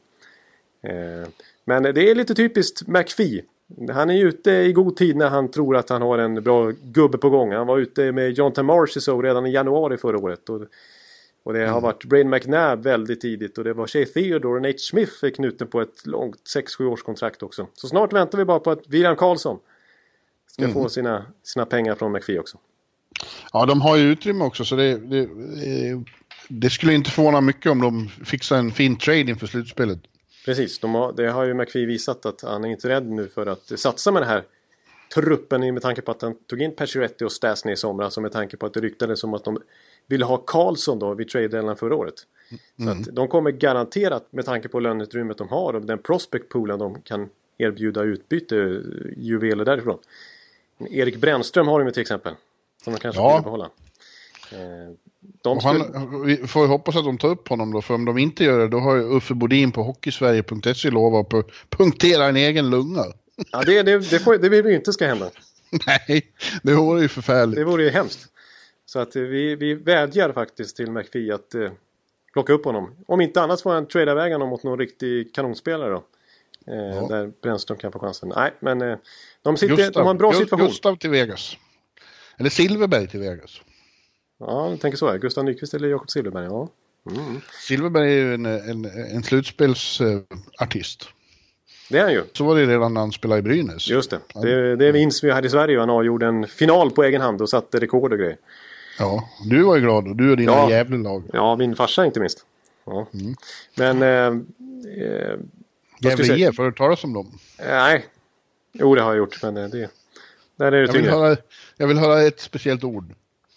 Men det är lite typiskt McPhee. Han är ute i god tid när han tror att han har en bra gubbe på gång. Han var ute med Jonathan Marchessault redan i januari förra året. Och, och det mm. har varit Braden McNabb väldigt tidigt. Och det var Shea Theodore och Nate Smith är knuten på ett långt sex sju års kontrakt också. Så snart väntar vi bara på att William Karlsson ska mm. få sina, sina pengar från McPhee också. Ja, de har ju utrymme också. Så det, det, det skulle inte förvåna mycket om de fixar en fin trade inför slutspelet. Precis, de har, det har ju McPhee visat att han är inte rädd nu för att satsa med den här truppen med tanke på att han tog in Pacioretty och Stastny i somras och med tanke på att det ryktades som att de ville ha Karlsson då vid trade-deadline förra året. Så att de kommer garanterat, med tanke på löneutrymmet de har och den prospect-poolen de kan erbjuda utbyte, juveler därifrån. Erik Brännström har de till exempel, som de kanske ja. vill behålla. De skulle... Han, vi får hoppas att de tar upp honom då, för om de inte gör det, då har Uffe Bodin på hockeysverige punkt se lovat att punktera en egen lunga. Ja, det, det, det, får, det vill vi inte ska hända. Nej, det vore ju förfärligt. Det vore ju hemskt. Så att vi, vi vädjar faktiskt till McPhee att eh, plocka upp honom. Om inte annat får han trada vägen mot någon riktig kanonspelare då. Eh, ja. Där Brännström kan få chansen. Nej, men eh, de, sitter, Gustav, de har en bra situation. Gustav till Vegas. Eller Silverberg till Vegas. Ja, jag tänker så här. Gustav Nyqvist eller Jakob Silverberg, ja. Mm. Silverberg är ju en, en, en slutspelsartist. Uh, det är han ju. Så var det redan när han spelade i Brynäs. Just det. Det, det minns vi här i Sverige. Han gjorde en final på egen hand och satte rekord och grejer. Ja, du var ju glad och du och dina ja. jävla lag. Ja, min farsa inte minst. Ja. Mm. Men... Eh, eh, Jävla I F, har du talat om dem? Eh, nej. Jo, det har jag gjort. Men det, det, där är det jag, vill höra, jag vill höra ett speciellt ord.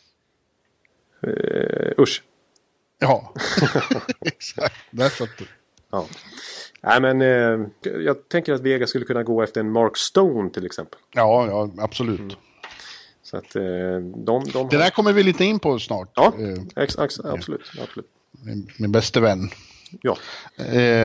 Uh, usch. Ja, exakt. Där satt du. Ja. Nej, men uh, jag tänker att Vegas skulle kunna gå efter en Mark Stone till exempel. Ja, ja absolut. Mm. Så att uh, de, de det har... där kommer vi lite in på snart. Ja, uh, ex- ex- absolut. absolut. Min, min bästa vän. Ja. Uh,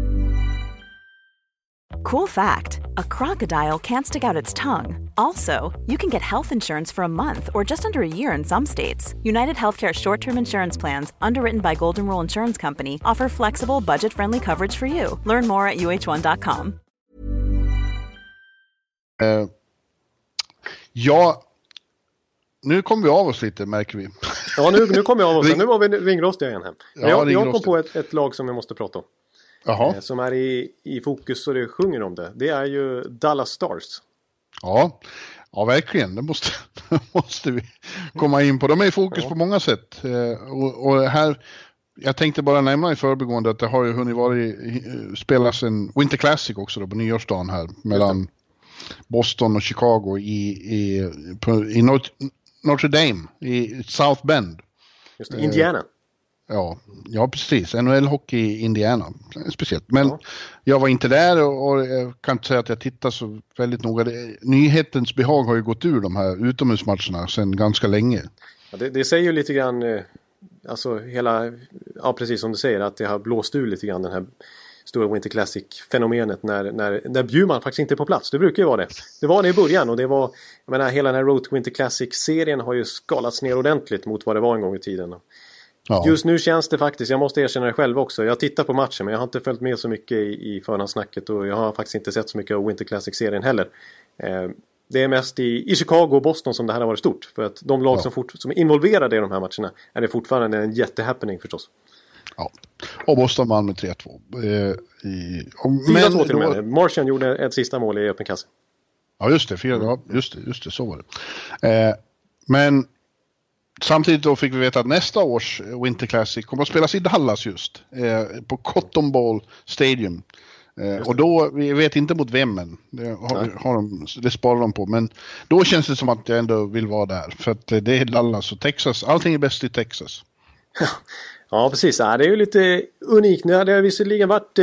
Cool fact, a crocodile can't stick out its tongue. Also, you can get health insurance for a month or just under a year in some states. United Healthcare short-term insurance plans, underwritten by Golden Rule Insurance Company, offer flexible, budget-friendly coverage for you. Learn more at U H one dot com. Uh, ja, nu kommer vi av oss lite, märker vi. Ja, nu, nu kommer vi av oss. Nu var vi ringrostiga igen här. Men ja, jag, jag kom på ett, ett lag som vi måste prata om. Jaha. Som är i, i fokus och det sjunger om det. Det är ju Dallas Stars. Ja, ja verkligen. Det måste, måste vi komma in på. De är i fokus ja. på många sätt. Och, och här, jag tänkte bara nämna i förbigående att det har ju hunnit varit, spelas en Winter Classic också då, på nyårsdagen här. Mellan Boston och Chicago i, i, på, i Notre, Notre Dame, i South Bend. Just det, Indiana. Ja, ja, precis. N H L-hockey i Indiana. Speciellt. Men ja. jag var inte där och, och jag kan inte säga att jag tittar så väldigt noga. Det, nyhetens behag har ju gått ur de här utomhusmatcherna sedan ganska länge. Ja, det, det säger ju lite grann, alltså hela, ja precis som du säger, att det har blåst ur lite grann den här stora Winter Classic-fenomenet när, när, när Bjurman faktiskt inte är på plats. Det brukar ju vara det. Det var det i början och det var, jag menar, hela den här Road to Winter Classic-serien har ju skalats ner ordentligt mot vad det var en gång i tiden. Ja. Just nu känns det faktiskt, jag måste erkänna det själv också. Jag tittar på matchen men jag har inte följt med så mycket i, i förhandsnacket och jag har faktiskt inte sett så mycket av Winter Classic-serien heller. Eh, det är mest i, i Chicago och Boston som det här har varit stort. För att de lag ja. som, fort, som är involverade i de här matcherna är det fortfarande en jättehappening förstås. Ja, och Boston vann med tre två. Eh, i, fyra två till och med. Martian gjorde ett sista mål i öppen kasse. Ja just det, fyra, ja, just det, just det, så var det. Eh, men samtidigt då fick vi veta att nästa års Winter Classic kommer att spelas i Dallas just. Eh, på Cotton Bowl Stadium. Eh, och då, vi vet inte mot vem än. Det, har, har de, det sparar de på. Men då känns det som att jag ändå vill vara där. För att det är Dallas och Texas. Allting är bäst i Texas. Ja, precis. Ja, det är ju lite unikt. Nu har det visserligen varit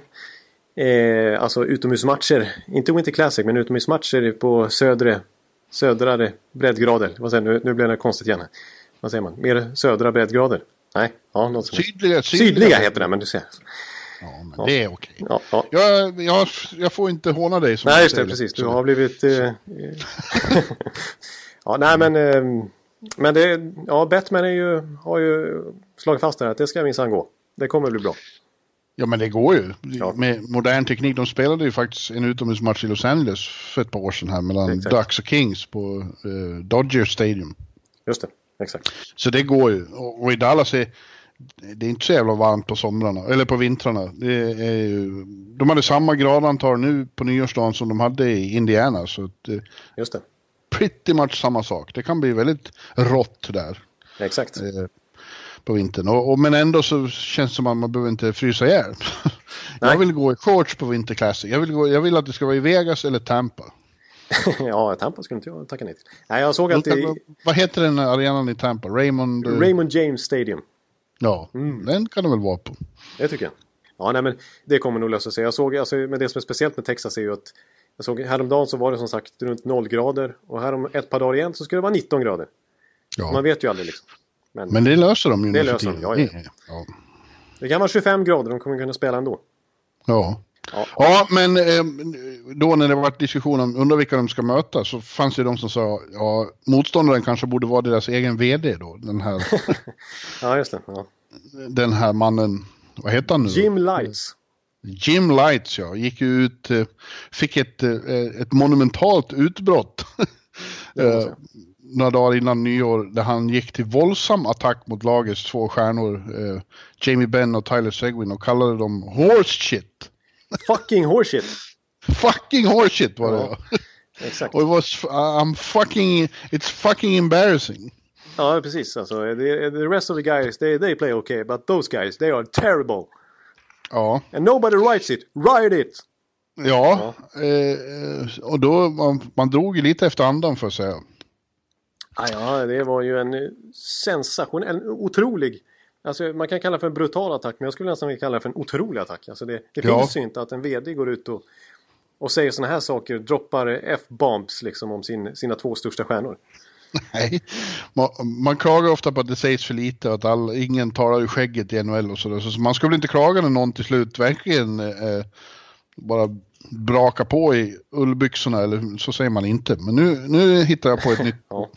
eh, eh, alltså utomhusmatcher. Inte Winter Classic, men utomhusmatcher på södre, södrare breddgrader. Vad säger, nu, nu blir det konstigt igen. Vad säger man? Mer södra breddgrader? Nej, ja, något som sydliga, sydliga, sydliga heter det, men du ser. Ja, men ja. Det är okej. Ja, ja. Jag, jag, jag får inte håna dig. Som nej, just det, precis. Du har blivit... Eh, ja, nej, men... Eh, men det... Ja, Batman är ju, har ju slagit fast där att det ska minsann gå. Det kommer bli bra. Ja, men det går ju. Ja. Med modern teknik. De spelade ju faktiskt en utomhusmatch i Los Angeles för ett par år sedan här mellan exakt. Ducks och Kings på eh, Dodger Stadium. Just det, exakt. Så det går ju. Och, och i Dallas är det är inte så jävla varmt på somrarna eller på vintrarna. Det är ju, de hade samma gradantal nu på nyårsdagen som de hade i Indiana. Så att, just det. Pretty much samma sak. Det kan bli väldigt rått där. Exakt. Eh, på vintern. Och, och, men ändå så känns det som att man behöver inte frysa ihjäl. Jag vill gå i shorts på Winter Classic. Jag vill, gå, jag vill att det ska vara i Vegas eller Tampa. Ja, Tampa skulle inte jag tacka nej till. Nej, jag såg att det... Vad heter den arenan i Tampa? Raymond... Raymond James Stadium. Ja, mm. den kan det väl vara på. Det tycker jag. Ja, nej, men det kommer nog lösa sig. Jag såg, alltså, men det som är speciellt med Texas är ju att jag såg häromdagen så var det som sagt runt noll grader. Och här om ett par dagar igen så ska det vara nitton grader. Ja. Man vet ju aldrig liksom. Men, men det löser de ju. Det löser de, ja, ja. ja. Det kan vara tjugofem grader, de kommer kunna spela ändå. Ja. Ja, ja men eh, då när det var diskussion om undrar vilka de ska möta så fanns det de som sa ja, motståndaren kanske borde vara deras egen vd då. Den här, ja, just det. Ja. Den här mannen, vad heter han nu? Jim Lights. Jim Lights, ja. Gick ju ut, fick ett, ett monumentalt utbrott några dagar innan nyår där han gick till våldsam attack mot lagets två stjärnor, eh, Jamie Benn och Tyler Seguin, och kallade dem horse shit. Fucking horse shit. Fucking horse shit var det. Ja, exakt. Och det var I'm fucking it's fucking embarrassing. Ja, precis. Alltså, the, the rest of the guys they they play okay, but those guys they are terrible. Ja. And nobody writes it. Write it. Ja, ja. Eh, och då man, man drog ju lite efter andan för att säga. Ja, det var ju en sensation, en otrolig, alltså man kan kalla det för en brutal attack, men jag skulle nästan vilja kalla det för en otrolig attack. Alltså det, det ja. finns ju inte att en vd går ut och, och säger såna här saker, droppar F-bombs liksom om sin, sina två största stjärnor. Nej, man, man klagar ofta på att det sägs för lite, att all, ingen talar i skägget i N H L och sådär. Så man skulle inte klaga när någon till slut verkligen eh, bara braka på i ullbyxorna, eller så säger man inte. Men nu, nu hittar jag på ett nytt... ja.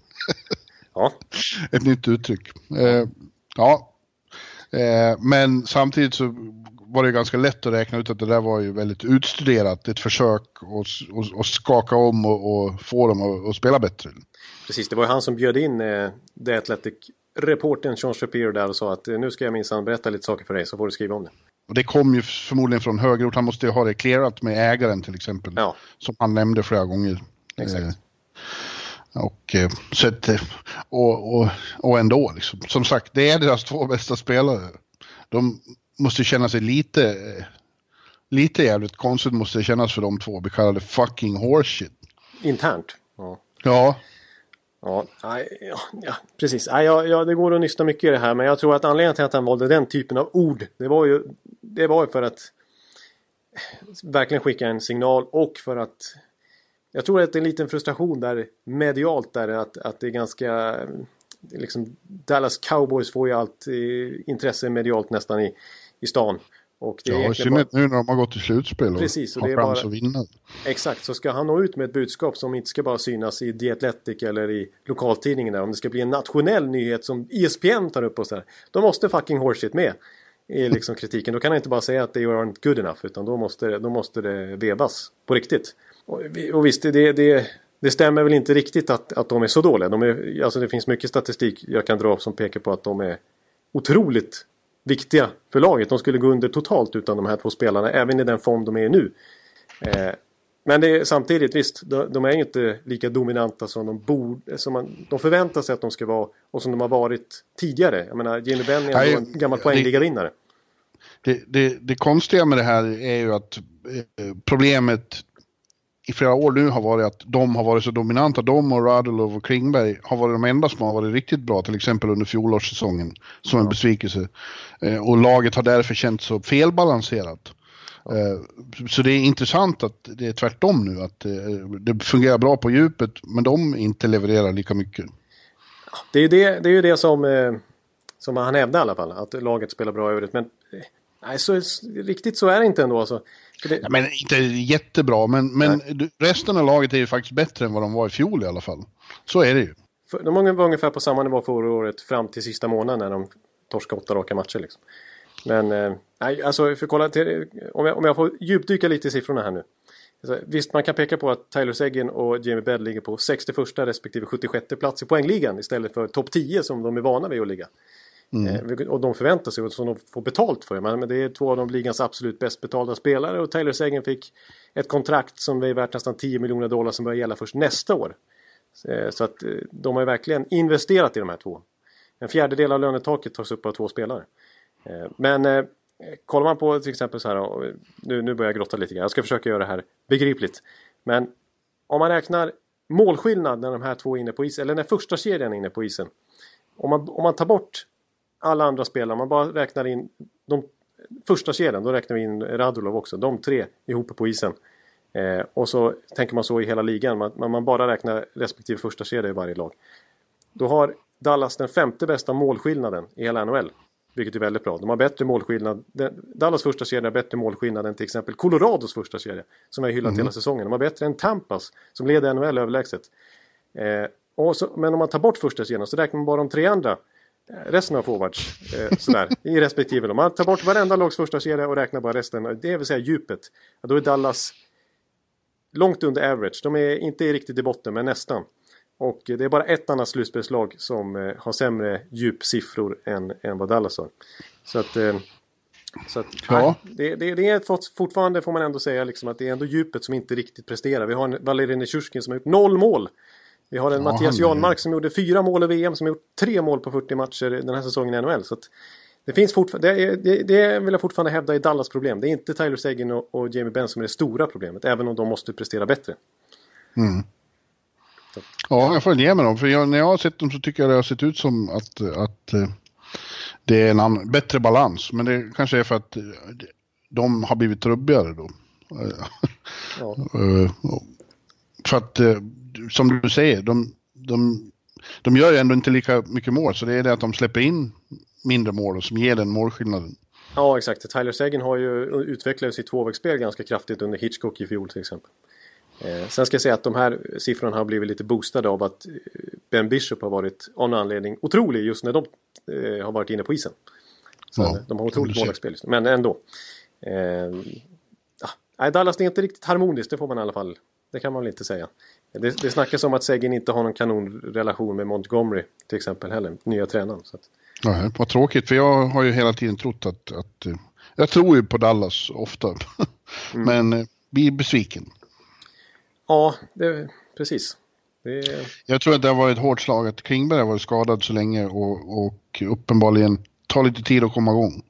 Ja. Ett nytt uttryck. Eh, ja. Eh, men samtidigt så var det ganska lätt att räkna ut att det där var ju väldigt utstuderat. Ett försök att, att, att skaka om och, och få dem att, att spela bättre. Precis, det var ju han som bjöd in eh, The Athletic-reporten Sean Shapiro där och sa att eh, nu ska jag minsann berätta lite saker för dig så får du skriva om det. Och det kom ju förmodligen från högerort. Han måste ju ha det clearat med ägaren till exempel. Ja. Som han nämnde flera gånger. Exakt. Eh, Och, så att, och, och, och ändå liksom. Som sagt, det är deras två bästa spelare. De måste känna sig lite lite jävligt konstigt måste det kännas för de två att bli kallade fucking horseshit. Internt. Ja. Ja. Ja, ja, ja precis. Ja, ja, det går att nysta mycket i det här, men jag tror att anledningen till att han valde den typen av ord, det var ju det var ju för att verkligen skicka en signal, och för att jag tror att det är en liten frustration där medialt där att, att det är ganska liksom, Dallas Cowboys får ju allt eh, intresse medialt nästan i, i stan. Och det är ja, bara... nu när de har gått till slutspel och precis, och har det är chans bara... att vinna. Exakt, så ska han nå ut med ett budskap som inte ska bara synas i The Athletic eller i lokaltidningen där. Om det ska bli en nationell nyhet som E S P N tar upp och så här, då måste fucking horseshit med i liksom kritiken. Då kan han inte bara säga att they aren't good enough, utan då måste, då måste det vevas på riktigt. Och, och visst, det, det, det stämmer väl inte riktigt att, att de är så dåliga. De är, alltså det finns mycket statistik jag kan dra som pekar på att de är otroligt viktiga för laget. De skulle gå under totalt utan de här två spelarna, även i den form de är nu. Eh, men det är, samtidigt, visst, de, de är ju inte lika dominanta som de borde, som man, de förväntar sig att de ska vara, och som de har varit tidigare. Jag menar, Jamie Benn är ändå en gammal poängligavinnare. Det, det, det konstiga med det här är ju att eh, problemet i flera år nu har varit att de har varit så dominanta. De och Radulov och Klingberg har varit de enda som har varit riktigt bra, till exempel under fjolårssäsongen, som en besvikelse. Eh, och laget har därför känt så felbalanserat. Eh, så det är intressant att det är tvärtom nu, att eh, det fungerar bra på djupet, men de inte levererar lika mycket. Det är, det, det är ju det som, eh, som han hävdar i alla fall, att laget spelar bra övrigt, men eh, nej, så, riktigt så är det inte ändå alltså. Det... Ja, men inte jättebra, men, men resten av laget är ju faktiskt bättre än vad de var i fjol i alla fall. Så är det ju. För, de var ungefär på samma nivå förra året fram till sista månaden när de torskade åtta raka matcher. Liksom. Men eh, nej, alltså för kolla till, om, jag, om jag får djupdyka lite i siffrorna här nu. Alltså, visst, man kan peka på att Tyler Seguin och Jamie Benn ligger på sextioförsta respektive sjuttiosjätte plats i poängligan istället för topp tio som de är vana vid att ligga. Mm. Eh, och de förväntar sig, och som de får betalt för. Men det är två av de ligans absolut bäst betalda spelare, och Tyler Seguin fick ett kontrakt som är värt nästan tio miljoner dollar som börjar gälla först nästa år. Eh, så att eh, de har verkligen investerat i de här två. En fjärdedel av lönetaket tas upp av två spelare. Eh, men eh, kollar man på till exempel så här, nu, nu börjar jag grotta lite grann. Jag ska försöka göra det här begripligt. Men om man räknar målskillnad när de här två är inne på isen, eller när första kedjan är inne på isen. Om man, om man tar bort alla andra spelare, man bara räknar in de första kedjan, då räknar vi in Radulov också. De tre ihop på isen. Eh, och så tänker man så i hela ligan. Man, man bara räknar respektive första kedja i varje lag. Då har Dallas den femte bästa målskillnaden i hela N H L. Vilket är väldigt bra. De har bättre målskillnad. Dallas första kedja har bättre målskillnad än till exempel Colorados första kedja. Som har hyllat mm. hela säsongen. De har bättre än Tampas som leder N H L överlägset. Eh, och så, men om man tar bort första kedjan så räknar man bara de tre andra. Resten av forwards eh, sådär, i respektive. Om man tar bort varenda lags första kedja och räknar bara resten. Det vill säga djupet. Ja, då är Dallas långt under average. De är inte riktigt i botten men nästan. Och det är bara ett annat slutspelslag som eh, har sämre djupsiffror än, än vad Dallas har. Så att, eh, så att ja. nej, det, det, det är fortfarande får man ändå säga liksom, att det är ändå djupet som inte riktigt presterar. Vi har en Valeri Nichushkin som har gjort noll mål. Vi har en ja, Mattias Janmark som gjorde fyra mål i V M, som har gjort tre mål på fyrtio matcher den här säsongen i N H L. Så att det finns fortfarande, det, det, det vill jag fortfarande hävda i Dallas problem. Det är inte Tyler Seguin och, och Jamie Benn som är det stora problemet, även om de måste prestera bättre. Mm. Ja, jag får ge mig dem. För jag, när jag har sett dem så tycker jag det har sett ut som att, att det är en annan, bättre balans. Men det kanske är för att de har blivit trubbigare då. Ja. För att, som du säger, de, de, de gör ju ändå inte lika mycket mål. Så det är det att de släpper in mindre mål som ger den målskillnaden. Ja, exakt. Tyler Seguin har ju utvecklat sitt tvåvägsspel ganska kraftigt under Hitchcock i fjol till exempel. Eh, sen ska jag säga att de här siffrorna har blivit lite boostade av att Ben Bishop har varit av någon anledning otrolig just när de eh, har varit inne på isen. Så ja, de har otroligt målvaktsspel just nu. Men ändå. Eh, ja, Dallas är inte riktigt harmoniskt, det får man i alla fall. Det kan man väl inte säga. Det, det snackas om att Seguin inte har någon kanonrelation med Montgomery till exempel heller, nya tränaren. Så att... Ja, vad tråkigt, för jag har ju hela tiden trott att, att jag tror ju på Dallas ofta. Mm. Men eh, blir besviken. Ja, det, precis. Det... Jag tror att det har varit ett hårt slag att Klingberg har varit skadad så länge och, och uppenbarligen tar lite tid att komma igång.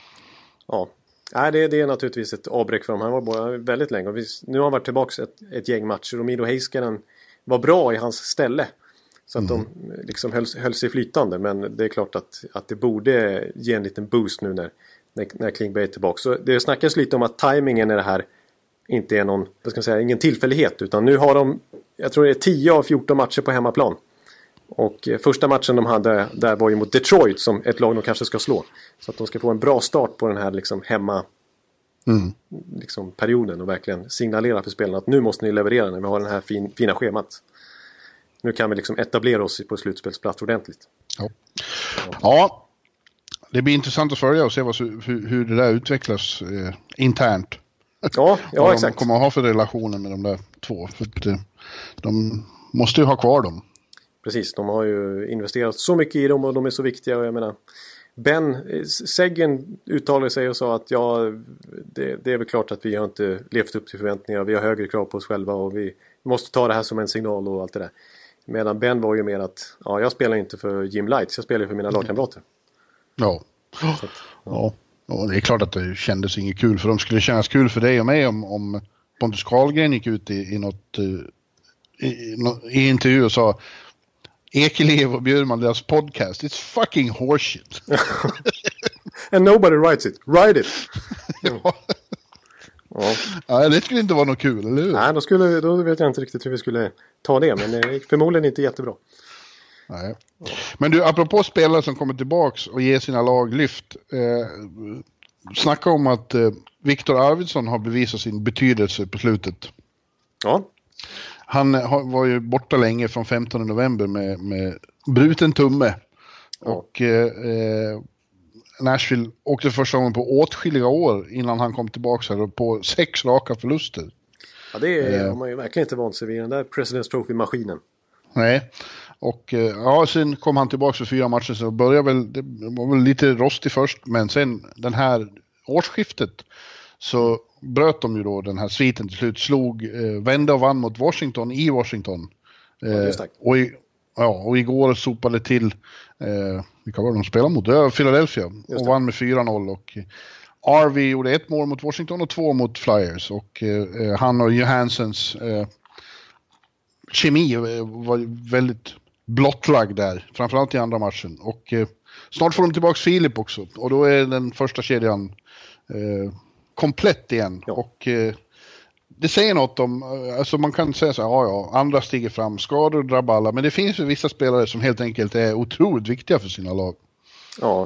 Ja, Nej, det, det är naturligtvis ett avbräck för dem. Han var bara väldigt länge. Och vi, nu har han varit tillbaka ett, ett gäng matcher och Miro Heiskanen var bra i hans ställe. Så att mm. de liksom höll, höll sig flytande. Men det är klart att, att det borde ge en liten boost nu när, när, när Klingberg är tillbaka. Så det snackas lite om att tajmingen är det här inte är någon, vad ska man säga, ingen tillfällighet. Utan nu har de, jag tror det är tio av fjorton matcher på hemmaplan. Och eh, första matchen de hade där var ju mot Detroit som ett lag de kanske ska slå. Så att de ska få en bra start på den här liksom hemma mm. liksom, perioden och verkligen signalera för spelarna att nu måste ni leverera när vi har den här fin, fina schemat. Nu kan vi liksom etablera oss på slutspelsplats ordentligt. Ja. Ja. ja, det blir intressant att följa och se vad, hur, hur det där utvecklas eh, internt. Ja, ja vad exakt. de kommer att ha för relationer med de där två. För att, eh, de måste ju ha kvar dem. Precis, de har ju investerat så mycket i dem och de är så viktiga. Och jag menar, Ben Seguin uttalade sig och sa att ja, det, det är väl klart att vi har inte levt upp till förväntningar. Vi har högre krav på oss själva och vi måste ta det här som en signal och allt det där. Medan Ben var ju mer att ja, jag spelar inte för Jim Lights, jag spelar för mina lagkamrater. Ja. Att, ja. Ja, det är klart att det kändes inget kul för de skulle kännas kul för dig och mig om, om Pontus Karlgren gick ut i, i något i, i intervju och sa Ekeliv och Bjurman, deras podcast, it's fucking horseshit. And nobody writes it. Write it. Ja. Ja. Ja, det skulle inte vara något kul, eller hur? Nej, då, skulle, då vet jag inte riktigt hur vi skulle ta det, men det är förmodligen inte jättebra. Nej. Men du, apropå spelare som kommer tillbaks och ger sina lag lyft, eh, snacka om att eh, Viktor Arvidsson har bevisat sin betydelse på slutet. Ja. Han har, var ju borta länge från femtonde november med, med bruten tumme. Ja. Och eh, Nashville åkte första gången på åtskilliga år innan han kom tillbaka här på sex raka förluster. Ja, det är, eh, har man ju verkligen inte vant sig vid den där President's Trophy-maskinen. Nej, och ja, sen kom han tillbaka för fyra matcher så började väl, det var väl lite rostig först, men sen den här årsskiftet så bröt de ju då den här sviten till slut, slog, eh, vände och vann mot Washington i Washington. Eh, ja, och, i, ja, och igår sopade till, eh, vilka var det de spelade mot? Ja, Philadelphia och vann med fyra noll och R V gjorde ett mål mot Washington och två mot Flyers och eh, han och Johanssons eh, kemi var väldigt blottlagd där, framförallt i andra matchen och eh, snart får de tillbaka Filip också. Och då är den första kedjan eh, komplett igen. Ja. Och eh, det säger något om, alltså man kan säga så här, ja ja, andra stiger fram, skador drabbar alla. Men det finns ju vissa spelare som helt enkelt är otroligt viktiga för sina lag. Ja,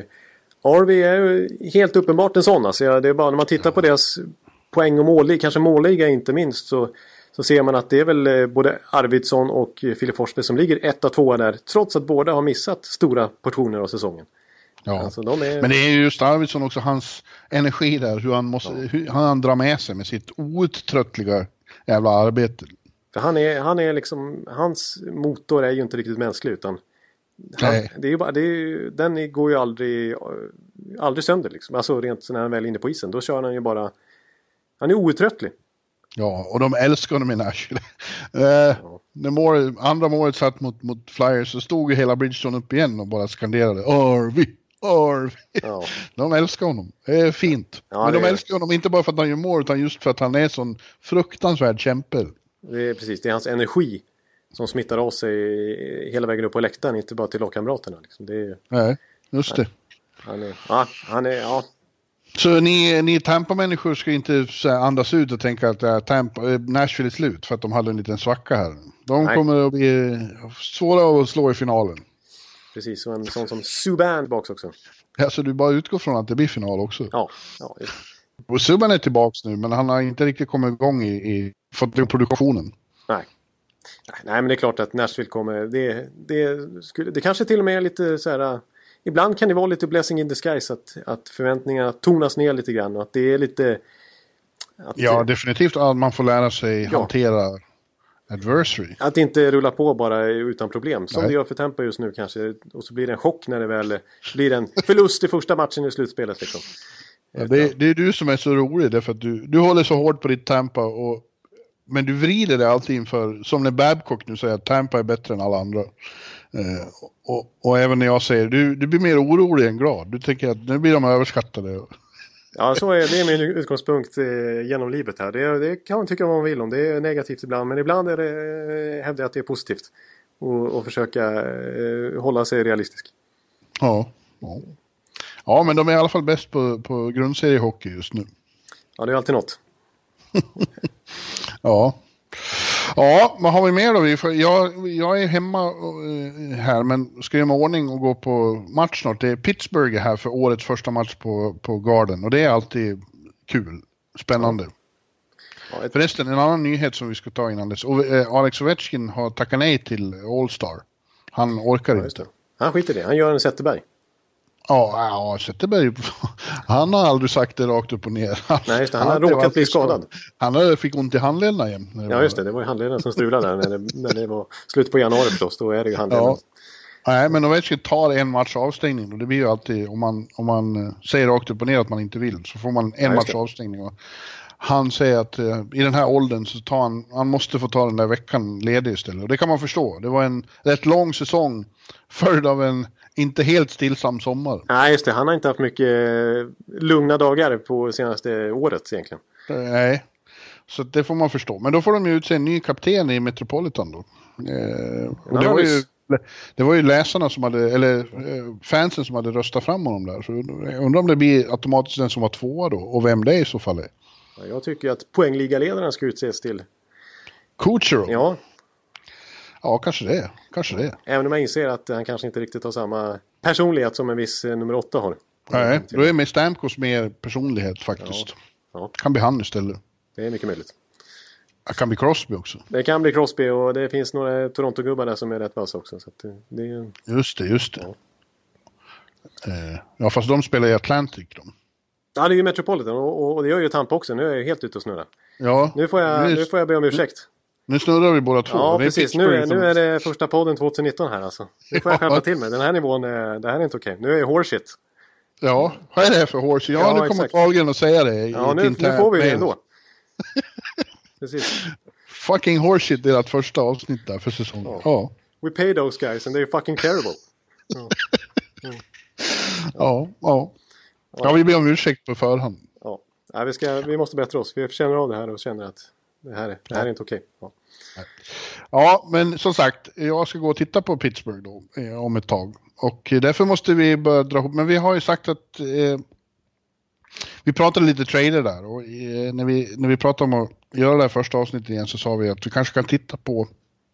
R V är ju helt uppenbart en sån. Alltså, det är bara när man tittar på deras poäng och målliga, kanske målliga inte minst, så, så ser man att det är väl både Arvidsson och Filip Forsberg som ligger ett och två där, trots att båda har missat stora portioner av säsongen. Ja, alltså, de är... men det är just Arvidsson också, hans energi där, hur han, måste, ja. hur han drar med sig med sitt outtröttliga jävla arbete. För han är, han är liksom, hans motor är ju inte riktigt mänsklig, utan han, det är ju bara, det är, den går ju aldrig aldrig sönder liksom. Alltså rent när han väl är inne på isen, då kör han ju bara, han är outtröttlig. Ja, och de älskar honom i Nashville. eh, ja. När mål, andra målet satt mot, mot Flyers, så stod ju hela Bridgestone upp igen och bara skanderade Arvi, Arvi. Ja. De älskar honom, det är fint. Ja, men de är... älskar honom inte bara för att han gör mål, utan just för att han är sån fruktansvärd kämpe. Det är precis, det är hans energi som smittar av sig hela vägen upp på läktaren, inte bara till lagkamraterna. Liksom. Det är... Nej, just det. Han är, ja, han är, ja. Så ni, ni Tampa-människor ska inte så här, andas ut och tänka att äh, Tampa, äh, Nashville är slut för att de hade en liten svacka här. De Nej. kommer att bli svåra att slå i finalen. Precis, och en sån som Subban baks också. Ja, så du bara utgår från att det blir final också. Ja, ja. Och Subban är tillbaks nu, men han har inte riktigt kommit igång i, i produktionen. Nej. Nej, men det är klart att Nashville kommer, det, det, skulle, det kanske till och med är lite så här, ibland kan det vara lite blessing in disguise att, att förväntningarna tonas ner lite grann och att det är lite... Att, ja, definitivt att man får lära sig ja. hantera adversary. Att inte rulla på bara utan problem, som Nej. det gör för Tampa just nu kanske, och så blir det en chock när det väl blir en förlust i första matchen i slutspelet liksom. Ja, det, det är du som är så rolig, därför att du, du håller så hårt på ditt Tampa och men du vrider det alltid inför, som när Babcock nu säger att Tampa är bättre än alla andra. Eh, och, och även när jag säger, du, du blir mer orolig än glad. Du tänker att nu blir de överskattade. Ja, så är det min utgångspunkt eh, genom livet här. Det, det kan man tycka vad man vill om. Det är negativt ibland, men ibland är det, eh, hävdar jag att det är positivt. Och, och försöka eh, hålla sig realistisk. Ja, ja. Ja, men de är i alla fall bäst på, på grundseriehockey just nu. Ja, det är alltid något. Ja. Ja, vad har vi mer då? Jag, jag är hemma här, men ska göra med ordning och gå på match snart. Det är Pittsburgh här för årets första match på, på Garden. Och det är alltid kul. Spännande. Ja, ett... Förresten, en annan nyhet som vi ska ta innan dess. Och, eh, Alex Ovechkin har tackat nej till All-Star. Han orkar ja, inte. Han skiter i det. Han gör en Zetterberg. Ja, ja, Zetterberg, han har aldrig sagt det rakt upp och ner. Nej, just det, han, han har råkat bli skadad. Han har fick ont i handlederna igen. Ja, just det, det var ju handlederna som strulade där när det, när det var slut på januari förstås, då är det ju handlederna. Ja. Nej, men Ovechkin tar en match avstängning och det blir ju alltid, om man, om man säger rakt upp och ner att man inte vill, så får man en ja, match avstängning. Och han säger att uh, i den här åldern så tar han, han måste få ta den där veckan ledig istället. Och det kan man förstå. Det var en rätt lång säsong följd av en inte helt stillsam sommar. Nej, just det. Han har inte haft mycket lugna dagar på senaste året egentligen. Nej, så det får man förstå. Men då får de ju utse en ny kapten i Metropolitan då. Eh, och det var ju det var ju läsarna som hade, eller eh, fansen som hade röstat fram honom där. Så jag undrar om det blir automatiskt den som var tvåa då. Och vem det är i så fall är. Ja, jag tycker att poängligaledaren ska utses till Kucherov. Ja. Ja, kanske det. Kanske det. Även om jag inser att han kanske inte riktigt har samma personlighet som en viss eh, nummer åtta har. Nej, då är med Stamkos mer personlighet faktiskt. Ja. Ja. Kan bli han istället. Det är mycket möjligt. Det kan bli Crosby också. Det kan bli Crosby och det finns några Toronto-gubbar där som är rätt vass också. Så att det, det är... Just det, just det. Ja. Eh, ja, fast de spelar i Atlantic då. Ja, det är ju Metropolitan och, och det gör ju Tampa också. Nu är jag helt ute och snurra. Ja. Nu får jag, nu, nu får jag be om ursäkt. Nu snurrar vi båda två. Ja, precis. Nu är, nu är det första podden tjugonitton här alltså. Nu får jag skärpa till mig. Den här nivån, är, det här är inte okej. Nu är det horseshit. Ja, vad är det här för horseshit? Ja, ja, nu kommer Fahlgren att säga det. Ja, nu, nu får vi det ändå. Precis. Fucking horseshit är det första avsnitt där för säsongen. Ja. Ja. We pay those guys and they're fucking terrible. Ja, ja. Ja, ja. Ja, vi ber om ursäkt på förhand. Ja, ja vi, ska, vi måste bättra oss. Vi känner av det här och känner att det här är, det här är inte okej. Ja. Ja, men som sagt, jag ska gå och titta på Pittsburgh då eh, om ett tag. Och eh, därför måste vi börja dra ihop. Men vi har ju sagt att eh, vi pratade lite trader där. Och eh, när, vi, när vi pratade om att göra det här första avsnittet igen så sa vi att vi kanske kan titta på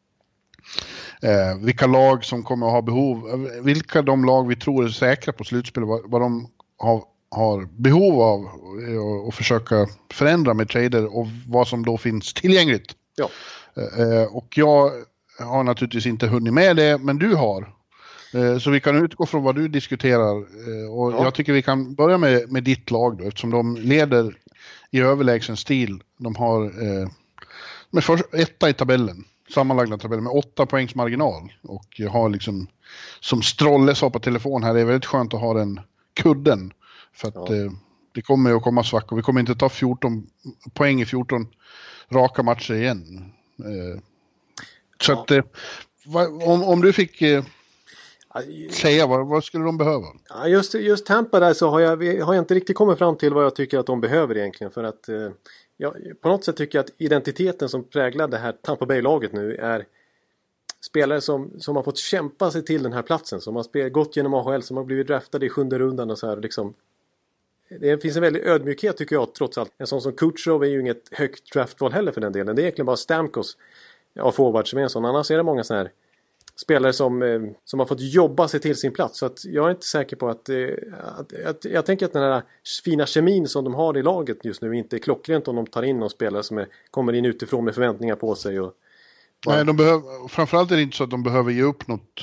eh, vilka lag som kommer att ha behov. Vilka de lag vi tror är säkra på slutspel. Vad, vad de har, har behov av och, och försöka förändra med trader. Och vad som då finns tillgängligt. Ja. Eh, och jag har naturligtvis inte hunnit med det, men du har. Eh, så vi kan utgå från vad du diskuterar. Eh, och ja. Jag tycker vi kan börja med, med ditt lag då, eftersom de leder i överlägsen stil. De har eh, med för, etta i tabellen, sammanlagda tabellen med åtta poängs marginal. Och har liksom, som Strolle sa på telefon här, det är väldigt skönt att ha den kudden. För att ja. eh, det kommer ju att komma svackor. Vi kommer inte ta fjorton poäng i fjorton raka matcher igen. Eh, så ja. att eh, vad, om, om du fick eh, säga, vad, vad skulle de behöva? Ja, just, just Tampa där så har jag, har jag inte riktigt kommit fram till vad jag tycker att de behöver egentligen. För att eh, ja, på något sätt tycker jag att identiteten som präglar det här Tampa Bay-laget nu är spelare som, som har fått kämpa sig till den här platsen. Som har spelat, gått genom A H L, som har blivit draftade i sjunde rundan och så här liksom. Det finns en väldig ödmjukhet tycker jag trots allt. En sån som Kucherov är ju inget högt draftval heller för den delen. Det är egentligen bara Stamkos av forward som är en sån. Annars är det många såna här spelare som, eh, som har fått jobba sig till sin plats. Så att jag är inte säker på att, eh, att, att... Jag tänker att den här fina kemin som de har i laget just nu inte är klockrent om de tar in någon spelare som är, kommer in utifrån med förväntningar på sig. Och, bara... Nej, de behöver, framförallt är det inte så att de behöver ge upp något...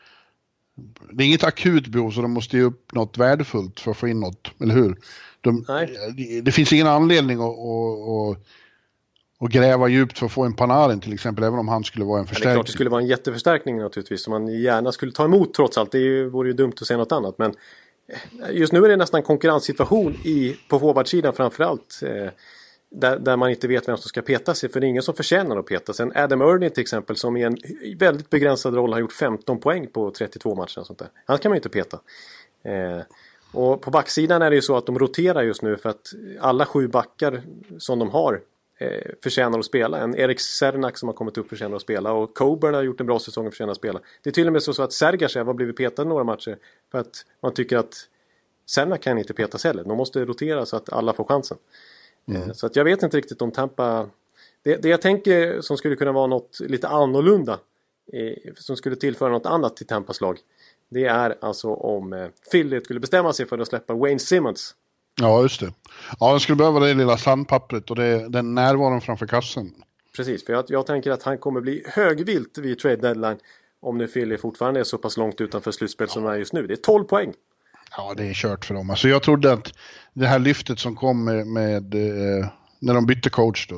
Det är inget akut behov så de måste ge upp något värdefullt för att få in något, eller hur? De, det, det finns ingen anledning att, att, att, att gräva djupt för att få en Panarin till exempel, även om han skulle vara en förstärkning. Ja, det är klart det skulle vara en jätteförstärkning naturligtvis som man gärna skulle ta emot trots allt. Det är ju, vore ju dumt att säga något annat, men just nu är det nästan en konkurrenssituation i, på forwardsidan framförallt. Eh, Där, där man inte vet vem som ska peta sig. För det är ingen som förtjänar att peta sig. Adam Ernie till exempel som i en väldigt begränsad roll har gjort femton poäng på trettiotvå matcher. Och sånt där. Han kan man ju inte peta. Eh, och på backsidan är det ju så att de roterar just nu. För att alla sju backar som de har eh, förtjänar att spela. En Erik Cernak som har kommit upp förtjänar att spela. Och Coburn har gjort en bra säsong och förtjänar att spela. Det är till och med så, så att Sergachev har blivit petad några matcher. För att man tycker att Cernak kan inte petas heller. De måste rotera så att alla får chansen. Mm. Så att jag vet inte riktigt om Tampa... Det, det jag tänker som skulle kunna vara något lite annorlunda, eh, som skulle tillföra något annat till Tampas lag, det är alltså om eh, Philly skulle bestämma sig för att släppa Wayne Simmons. Ja, just det. Ja, de skulle behöva det lilla sandpappret och det, den närvaron framför kassen. Precis, för jag, jag tänker att han kommer bli högvilt vid trade deadline om nu Philly fortfarande är så pass långt utanför slutspel som de är just nu. Det är tolv poäng. Ja, det är kört för dem. Alltså jag trodde att det här lyftet som kom med, med eh, när de bytte coach då,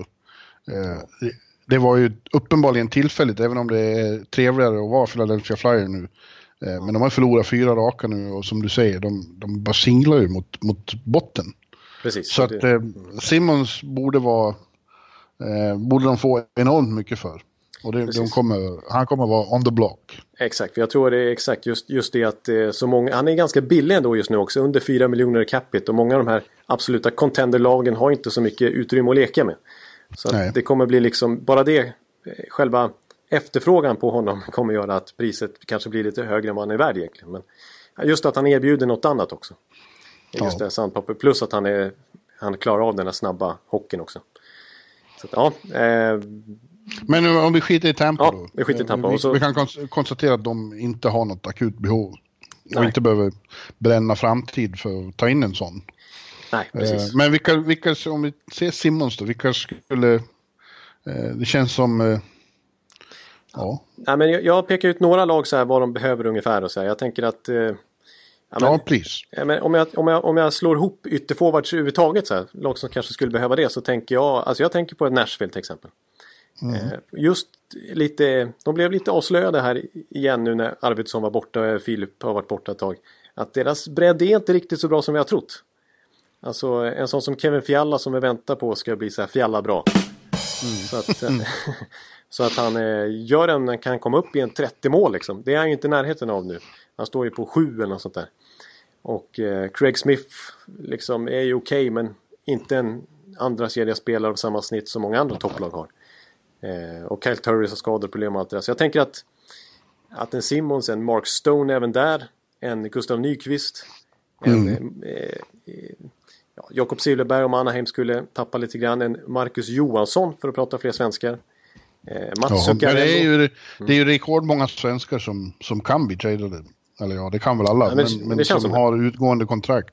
eh, det, det var ju uppenbarligen tillfälligt, även om det är trevligare att vara Philadelphia Flyers nu. Eh, men de har förlorat fyra raka nu och som du säger, de, de bara singlar ju mot, mot botten. Precis. Så att eh, Simmons borde vara eh, borde de få enormt mycket för. Och det, de kommer, han kommer vara on the block. Exakt, för jag tror det är exakt just, just det att eh, så många, han är ganska billig ändå just nu också, under fyra miljoner capita, och många av de här absoluta contenderlagen har inte så mycket utrymme att leka med. Så att det kommer bli liksom, bara det, eh, själva efterfrågan på honom kommer göra att priset kanske blir lite högre än vad han är värd egentligen. Men just att han erbjuder något annat också. Just ja. Det sandpapper, plus att han, är, han klarar av den här snabba hockeyn också. Så att, ja... Eh, Men om vi skiter i Tampa ja, då. Vi, skiter i Tampa. Vi, så... vi kan konstatera att de inte har något akut behov. Nej. Och inte behöver bränna framtid för att ta in en sån. Nej, precis. Men vilka, vilka, om vi ser Simmons då, vilka skulle... Det känns som... Ja. ja. Nej, men jag, jag pekar ut några lag så här, vad de behöver ungefär. Och så här. Jag tänker att... Ja, men, ja please. Ja, men om, jag, om, jag, om jag slår ihop ytterforwards överhuvudtaget så här, lag som kanske skulle behöva det, så tänker jag... Alltså jag tänker på ett Nashville till exempel. Mm. Just lite, de blev lite avslöjade här igen nu när Arvidsson var borta och Filip har varit borta ett tag, att deras bredd är inte riktigt så bra som vi har trott. Alltså en sån som Kevin Fiala som vi väntar på ska bli så här Fiala bra. Mm. Så att, mm. så att han gör en, kan komma upp i en trettio mål liksom. Det är han ju inte i närheten av nu. Han står ju på sju eller något sånt där. Och eh, Craig Smith liksom är ju okej, okay, men inte en andra kedja spelare av samma snitt som många andra topplag har. Eh, och Kyle Turris har skadeproblem och allt det där. Så jag tänker att, att en Simmons, en Mark Stone även där, en Gustav Nyqvist, mm. en eh, eh, ja, Jakob Silverberg om Anaheim skulle tappa lite grann, en Marcus Johansson för att prata fler svenskar. Eh, Mats ja, men det är ju, det är ju rekordmånga svenskar som, som kan bli tradade. Eller ja, det kan väl alla, ja, men, men, men som, som har utgående kontrakt.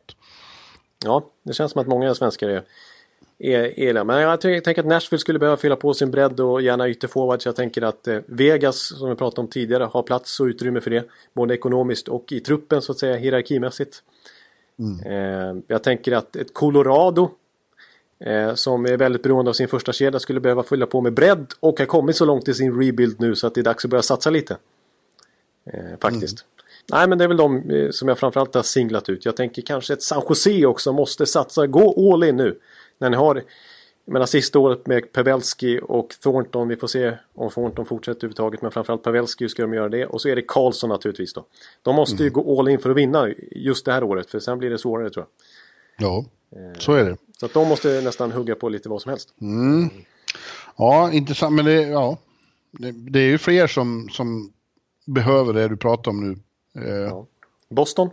Ja, det känns som att många svenskar är är, är men jag tänker att Nashville skulle behöva fylla på sin bredd och gärna ytterforwards. Jag tänker att eh, Vegas, som vi pratade om tidigare, har plats och utrymme för det, både ekonomiskt och i truppen så att säga, hierarkimässigt. Mm. Eh, jag tänker att ett Colorado eh, som är väldigt beroende av sin första kedja skulle behöva fylla på med bredd och har kommit så långt i sin rebuild nu så att det är dags att börja satsa lite. Eh, faktiskt. Mm. Nej, men det är väl de eh, som jag framförallt har singlat ut. Jag tänker kanske ett San Jose också måste satsa, gå all in nu. När ni har, jag menar, sista året med Pavelski och Thornton, vi får se om Thornton fortsätter överhuvudtaget, men framförallt Pavelski ska de göra det. Och så är det Karlsson naturligtvis då. De måste mm. ju gå all in för att vinna just det här året, för sen blir det svårare tror jag. Ja, så är det. Så att de måste nästan hugga på lite vad som helst. Mm. Ja, intressant, men det, ja, det, det är ju fler som, som behöver det du pratar om nu. Eh, ja. Boston?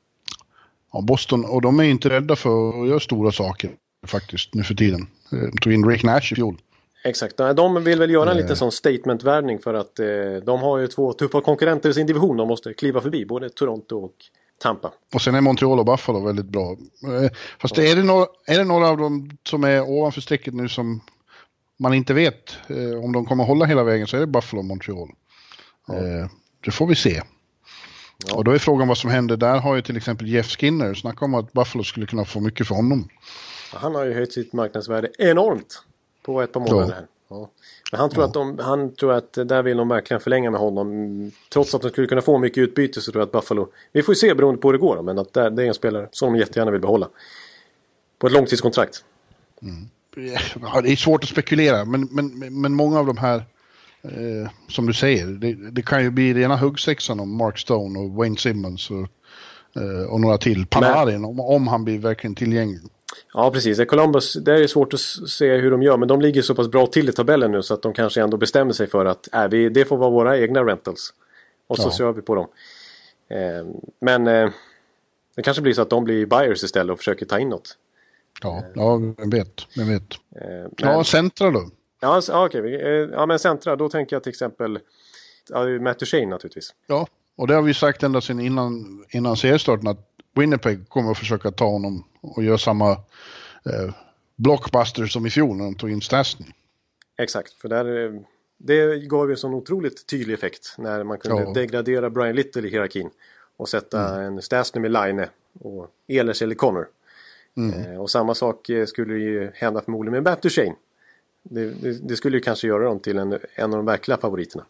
Ja, Boston, och de är inte rädda för att göra stora saker faktiskt nu för tiden. De tog in Rick Nash i fjol. Exakt, de vill väl göra en liten sån statement-värvning för att eh, de har ju två tuffa konkurrenter i sin division de måste kliva förbi, både Toronto och Tampa. Och sen är Montreal och Buffalo väldigt bra. Eh, fast ja. är, det några, är det några av dem som är ovanför strecket nu som man inte vet eh, om de kommer hålla hela vägen, så är det Buffalo och Montreal. Ja. Eh, det får vi se. Ja. Och då är frågan vad som händer. Där har ju till exempel Jeff Skinner snackat om att Buffalo skulle kunna få mycket för honom. Han har ju höjt sitt marknadsvärde enormt på ett par månader. Ja. Ja. Men han tror, ja. att de, han tror att där vill de verkligen förlänga med honom. Trots att de skulle kunna få mycket utbyte så tror jag att Buffalo, vi får ju se beroende på hur det går, men att det är en spelare som de jättegärna vill behålla. På ett långtidskontrakt. Mm. Ja, det är svårt att spekulera, men, men, men många av de här eh, som du säger, det, det kan ju bli rena huggsexan om Mark Stone och Wayne Simmons och, eh, och några till. Panarin, om, om han blir verkligen tillgänglig. Ja, precis. Columbus, det är svårt att se hur de gör, men de ligger så pass bra till i tabellen nu så att de kanske ändå bestämmer sig för att äh, vi, det får vara våra egna rentals. Och så ja. kör vi på dem. Eh, men eh, det kanske blir så att de blir buyers istället och försöker ta in något. Ja, ja jag vet. Jag vet. Eh, men, ja, centra då. Ja, ja, okej. Ja, men centra, då tänker jag till exempel ja, Matt Duchene naturligtvis. Ja, och det har vi sagt ända sedan innan, innan seriestarten att Winnipeg kommer att försöka ta honom och göra samma eh, blockbuster som i fjol när de tog in Stastny. Exakt, för där, det gav ju en sån otroligt tydlig effekt när man kunde ja. degradera Brian Little i hierarkin och sätta mm. en Stastny med Line och Ehlers eller Connor. Mm. Eh, och samma sak skulle ju hända förmodligen med Matt Duchene. Det, det, det skulle ju kanske göra dem till en, en av de verkliga favoriterna.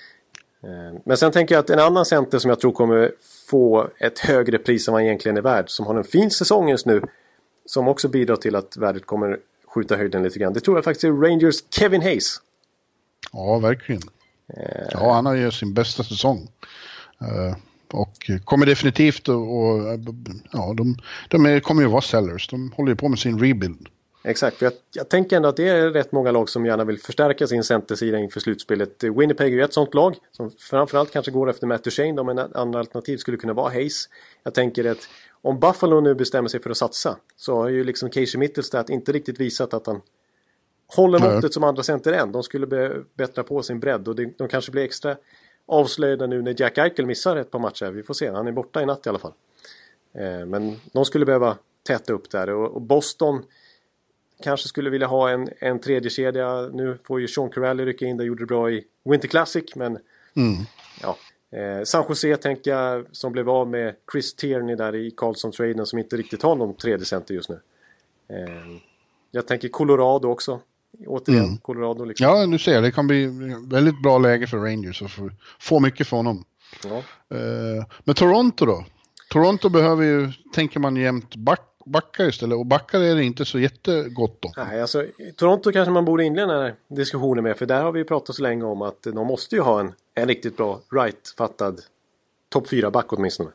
Eh, men sen tänker jag att en annan center som jag tror kommer få ett högre pris än vad egentligen är värd, som har en fin säsong just nu, som också bidrar till att värdet kommer skjuta höjden lite grann. Det tror jag faktiskt är Rangers Kevin Hayes. Ja, verkligen. Eh. Ja, han har ju sin bästa säsong. Eh, och kommer definitivt och, och ja, de, de är, kommer ju vara sellers. De håller ju på med sin rebuild. Exakt, jag, jag tänker ändå att det är rätt många lag som gärna vill förstärka sin centersida inför slutspelet. Winnipeg är ju ett sånt lag som framförallt kanske går efter Matt Duchene, men en annan alternativ skulle kunna vara Hayes. Jag tänker att om Buffalo nu bestämmer sig för att satsa så har ju liksom Casey Mittelstadt inte riktigt visat att han håller måttet Nej. som andra center än. De skulle be- bättra på sin bredd och det, de kanske blir extra avslöjade nu när Jack Eichel missar ett par matcher. Vi får se, han är borta i natt i alla fall. Eh, men de skulle behöva täta upp där och, och Boston kanske skulle vilja ha en, en tredje kedja. Nu får ju Sean Corrali rycka in. Det gjorde det bra i Winter Classic. Men mm. ja. Eh, San Jose tänker jag som blev av med Chris Tierney där i Carlson-traden som inte riktigt har någon tredje center just nu. Eh, jag tänker Colorado också. Återigen, mm. Colorado liksom. Ja, du ser. Det kan bli väldigt bra läge för Rangers att få, få mycket för honom. Ja. Eh, men Toronto då? Toronto behöver ju, tänker man jämt, back backar istället. Och backar är det inte så jättegott då. Nej, alltså Toronto kanske man borde inleda den här diskussionen med. För där har vi pratat så länge om att de måste ju ha en, en riktigt bra right-fattad topp fyra back åtminstone.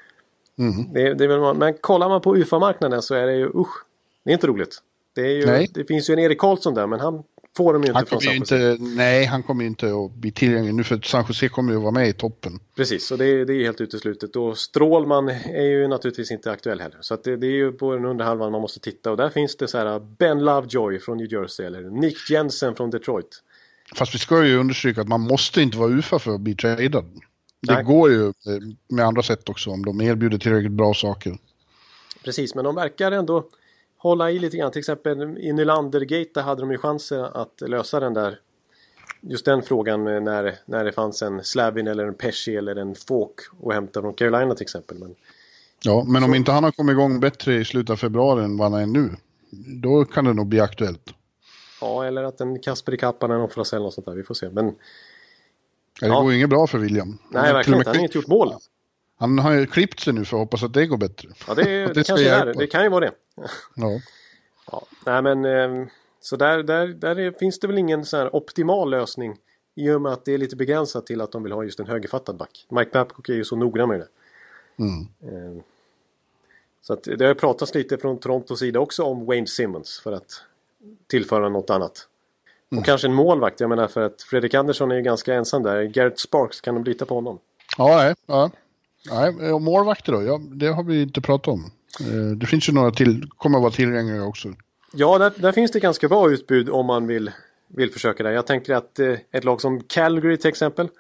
Mm. Det, det är väl, men kollar man på U F A-marknaden så är det ju usch. Det är inte roligt. Det, är ju, det finns ju en Erik Karlsson där, men han får de ju inte han från San Jose. Inte, nej, han kommer ju inte att bli tillgänglig nu för San Jose kommer ju att vara med i toppen. Precis, och det, det är helt uteslutet. Och Strålman är ju naturligtvis inte aktuell heller. Så att det, det är ju på den underhalvan man måste titta. Och där finns det så här Ben Lovejoy från New Jersey eller Nick Jensen från Detroit. Fast vi ska ju understryka att man måste inte vara U F A för att bli tradad. Det Nej. går ju med andra sätt också om de erbjuder tillräckligt bra saker. Precis, men de verkar ändå hålla i lite grann. Till exempel i Nylander-gate där hade de ju chansen att lösa den där. Just den frågan när, när det fanns en Slavin eller en Pesci eller en Falk och hämta från Carolina till exempel. Men, ja, men så, om inte han har kommit igång bättre i slutet av februari än vad han är nu, då kan det nog bli aktuellt. Ja, eller att en Kasper i kappan eller någon för eller något sånt där. Vi får se. Men, ja, det ja. går ju inget bra för William. Nej, verkligen inte. Han har inte gjort mål. Han har ju klippt sig nu för att hoppas att det går bättre. Ja, det, det, det kanske är. Det kan ju vara det. Ja. Ja, nej men eh, så där, där, där är, finns det väl ingen så här optimal lösning i och med att det är lite begränsat till att de vill ha just en högerfattad back. Mike Babcock är ju så noggrann med det. Mm. Eh, så att det har pratats lite från Torontos sida också om Wayne Simmons för att tillföra något annat. Mm. Och kanske en målvakt, jag menar för att Fredrik Andersson är ju ganska ensam där. Garrett Sparks, kan de lita på honom? Ja, nej. Ja. Nej, och målvakter då? Ja, det har vi inte pratat om. Det finns ju några till, kommer att vara tillgängliga också. Ja, där, där finns det ganska bra utbud om man vill, vill försöka det. Jag tänker att eh, ett lag som Calgary till exempel,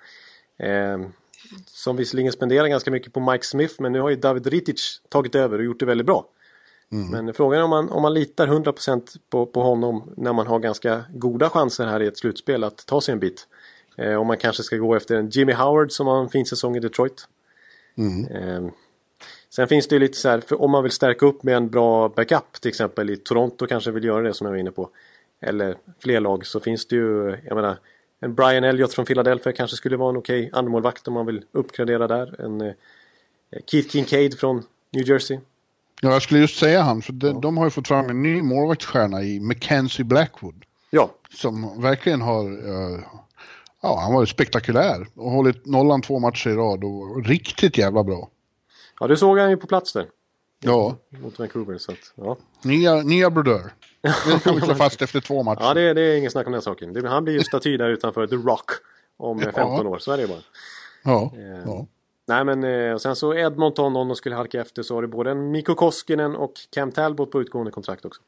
eh, som visserligen spenderar ganska mycket på Mike Smith, men nu har ju David Rittich tagit över och gjort det väldigt bra. Mm. Men frågan är om man, om man litar hundra procent på, på honom när man har ganska goda chanser här i ett slutspel att ta sig en bit. Eh, om man kanske ska gå efter en Jimmy Howard som har en fin säsong i Detroit. Mm. Eh, Sen finns det ju lite så här, för om man vill stärka upp med en bra backup till exempel i Toronto kanske vill göra det som jag var inne på. Eller fler lag så finns det ju, jag menar, en Brian Elliott från Philadelphia kanske skulle vara en okej andmålvakt om man vill uppgradera där. En eh, Keith Kincaid från New Jersey. Ja, jag skulle just säga han, för de, ja. de har ju fått fram en ny målvaktsstjärna i Mackenzie Blackwood. Ja. Som verkligen har, uh, ja, han var ju spektakulär och hållit nollan två matcher i rad och riktigt jävla bra. Ja, du såg han ju på plats där. Ja. Mot Vancouver, så att, ja. Nya, nya brodör. Det kan vi slå fast efter två matcher. Ja, det, det är ingen snack om den saken. Det, han blir ju staty där utanför The Rock om ja. femton år, så är det bara. Ja, eh, ja. Nej, men eh, sen så Edmonton, om de skulle halka efter, så har det både en Mikko Koskinen och Cam Talbot på utgående kontrakt också.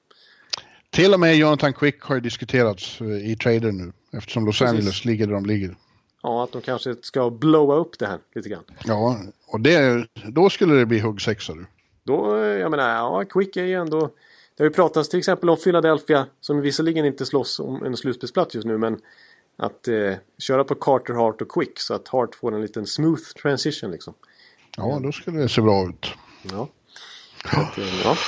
Till och med Jonathan Quick har ju diskuterats i trader nu, eftersom Los Angeles Precis. ligger där de ligger. Ja, att de kanske ska blowa upp det här lite grann. Ja, och det, då skulle det bli huggsexa du. Då, jag menar, ja, Quick är ju ändå... Det har ju pratats till exempel om Philadelphia, som visserligen inte slåss om en slutspelsplats just nu, men att eh, köra på Carter, Hart och Quick så att Hart får en liten smooth transition liksom. Ja, då skulle det se bra ut. Ja. Att, eh, ja.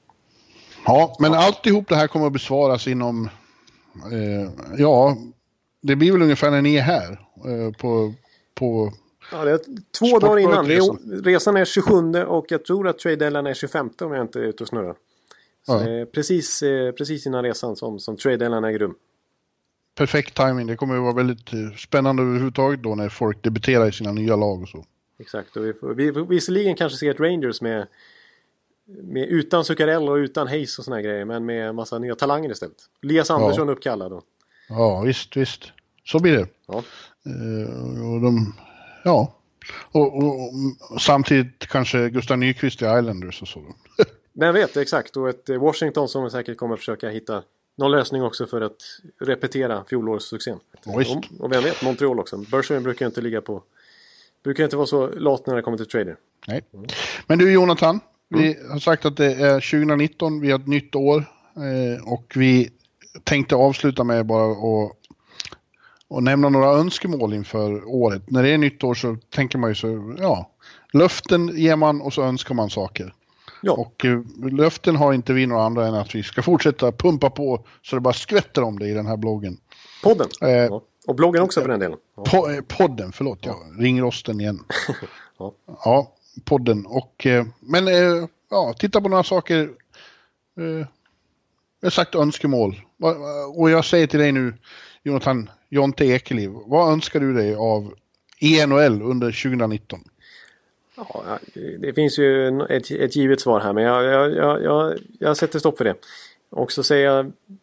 Ja, men ja. alltihop det här kommer att besvaras inom... Eh, ja, det blir väl ungefär när ni är här eh, på... på ja, det är två dagar innan. Resan. resan är tjugosjunde och jag tror att trade deadline är tjugofemte om jag inte är ute och snurrar. Så ja. det är precis, eh, precis innan resan som, som trade deadline äger rum. Perfekt timing. Det kommer att vara väldigt eh, spännande överhuvudtaget då när folk debuterar i sina nya lag och så. Exakt. Och vi får vi, visserligen kanske se ett Rangers med, med utan Zuccarello och utan Hayes och såna här grejer, men med massa nya talanger istället. Elias Andersson ja. uppkallad då. Ja, visst, visst. Så blir det. Ja. Uh, och de, ja. Och, och, och samtidigt kanske Gustav Nyqvist i Islanders och så. Jag vet, exakt. Och ett Washington som säkert kommer att försöka hitta någon lösning också för att repetera fjolårssuccén. Och, och vem vet, Montreal också. Börsen brukar inte ligga på... Brukar inte vara så lat när det kommer till trader. Nej. Mm. Men du Jonathan, mm. vi har sagt att det är tjugonitton, vi har ett nytt år. Eh, och vi tänkte avsluta med bara att och nämna några önskemål inför året. När det är nytt år så tänker man ju så, ja, löften ger man och så önskar man saker. Ja. Och uh, löften har inte vi några andra än att vi ska fortsätta pumpa på så det bara skvätter om det i den här bloggen. Podden. Eh, ja. Och bloggen också för den delen. Ja. Po- eh, podden, förlåt. Ja. Ja. Ringrosten igen. ja. ja, podden. Och, eh, men eh, ja, titta på några saker. Eh, jag har sagt önskemål. Och jag säger till dig nu, Jonathan, Jonte Ekeliv. Vad önskar du dig av E N H L under tjugonitton? Ja, det finns ju ett, ett givet svar här, men jag, jag, jag, jag, jag sätter stopp för det. Och så säger jag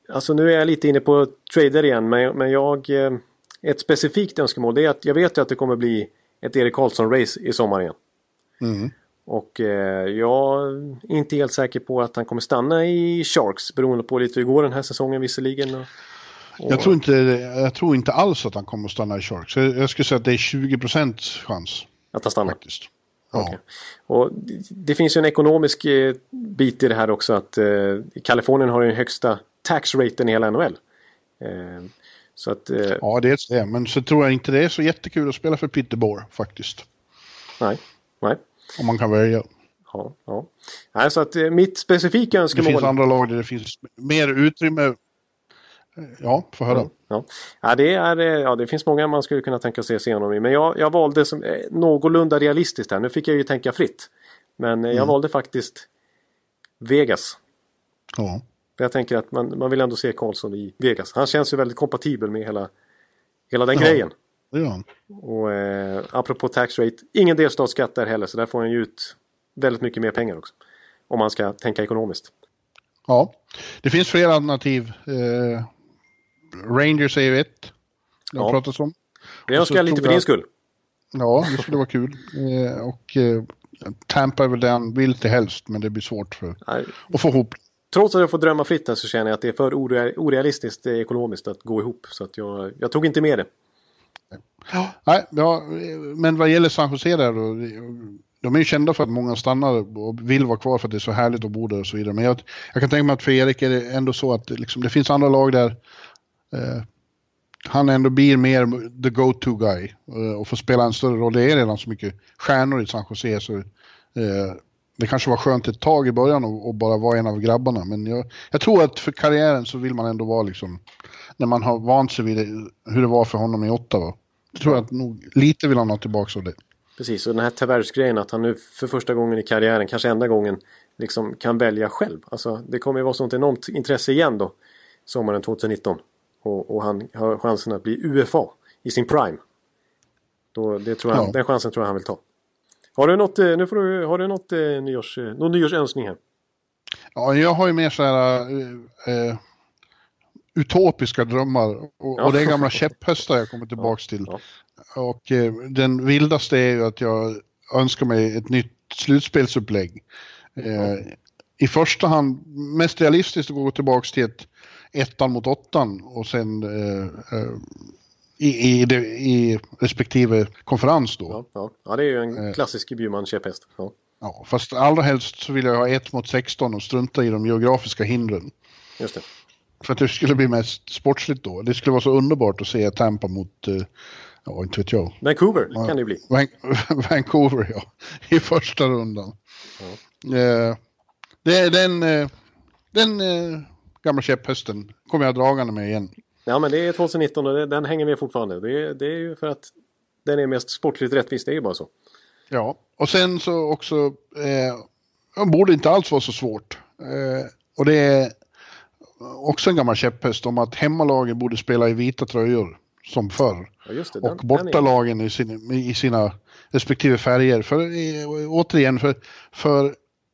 alltså nu är jag lite inne på trader igen, men, men jag, ett specifikt önskemål det är att jag vet ju att det kommer bli ett Erik Karlsson-race i sommar igen. Mm. Och eh, jag är inte helt säker på att han kommer stanna i Sharks, beroende på lite hur det går den här säsongen visserligen. Och, och... Jag, tror inte, jag tror inte alls att han kommer att stanna i Sharks. Jag, jag skulle säga att det är tjugo procent chans. Att han stannar? Faktiskt. Ja. Okay. Och det, det finns ju en ekonomisk eh, bit i det här också, att eh, Kalifornien har den högsta tax-raten i hela N H L. Eh, så att, eh... Ja, det är det. Men så tror jag inte det är så jättekul att spela för Peterborough faktiskt. Nej, nej. Om man kan välja. Ja, ja. Nej, så att eh, mitt specifika önskemål... Det finns andra lag där det finns mer utrymme. Ja, får höra. Ja, ja. Ja, det är, ja, det finns många man skulle kunna tänka sig se honom i. Men jag, jag valde som eh, någorlunda realistiskt här. Nu fick jag ju tänka fritt. Men eh, jag mm. valde faktiskt Vegas. Ja. För jag tänker att man, man vill ändå se Karlsson i Vegas. Han känns ju väldigt kompatibel med hela, hela den ja. grejen. Ja. Och eh, apropå tax rate, ingen delstatsskatt där heller, så där får han ju ut väldigt mycket mer pengar också. Om man ska tänka ekonomiskt. Ja, det finns flera alternativ. Eh, Rangers är ju ett. Det har ja. pratats om. Det önskar jag lite för din skull. Ja, det skulle vara kul. Eh, och eh, Tampa är väl den vill till helst, men det blir svårt för Nej. att få ihop. Trots att jag får drömma fritt här så känner jag att det är för orealistiskt ekonomiskt att gå ihop. Så att jag, jag tog inte med det. Nej, ja, men vad gäller San Jose där då, de är ju kända för att många stannar och vill vara kvar för att det är så härligt att bo där och så vidare. Men jag, jag kan tänka mig att för Erik är det ändå så att liksom, det finns andra lag där eh, han ändå blir mer the go-to guy eh, och får spela en större roll. Det är redan så mycket stjärnor i San Jose så eh, det kanske var skönt ett tag i början och, och bara vara en av grabbarna. Men jag, jag tror att för karriären så vill man ändå vara liksom, när man har vant sig vid det, hur det var för honom i Ottawa. Jag tror att nog lite vill han ha tillbaka av det. Precis, och den här Tavares-grejen att han nu för första gången i karriären, kanske enda gången, liksom kan välja själv. Alltså det kommer ju vara sånt enormt intresse igen då, sommaren tjugonitton. Och, och han har chansen att bli U F A i sin prime. Då, det tror jag, ja. Den chansen tror jag han vill ta. Har du något, nu får du, har du något, eh, nyårs, någon nyårsönskning här? Ja, jag har ju mer så här eh, utopiska drömmar. Och, ja. och det är gamla käpphästar jag kommer tillbaka till. Ja. Och eh, den vildaste är ju att jag önskar mig ett nytt slutspelsupplägg. Eh, ja. I första hand, mest realistiskt att gå tillbaka till ett ettan mot åttan och sen eh, eh, i, i, det, i respektive konferens då. Ja, ja. ja det är ju en klassisk Bjurman-käpphäst. Ja. Ja, fast allra helst så vill jag ha ett mot sexton och strunta i de geografiska hindren. Just det. För att det skulle bli mest sportsligt då. Det skulle vara så underbart att se Tampa mot, ja inte vet jag. Vancouver ja, kan det bli. Van- Vancouver, ja. I första rundan. Ja. Eh, det är den, den eh, gamla käpphästen kommer jag dragande med igen. Ja, men det är tjugonitton och det, den hänger med fortfarande. Det är, det är ju för att den är mest sportligt rättvis, det är ju bara så. Ja, och sen så också, eh, borde inte alls vara så svårt. Eh, och det är också en gammal käpphäst om att hemmalagen borde spela i vita tröjor som förr. Ja, just det, den, och bortalagen i, sin, i sina respektive färger. För eh, återigen, för, för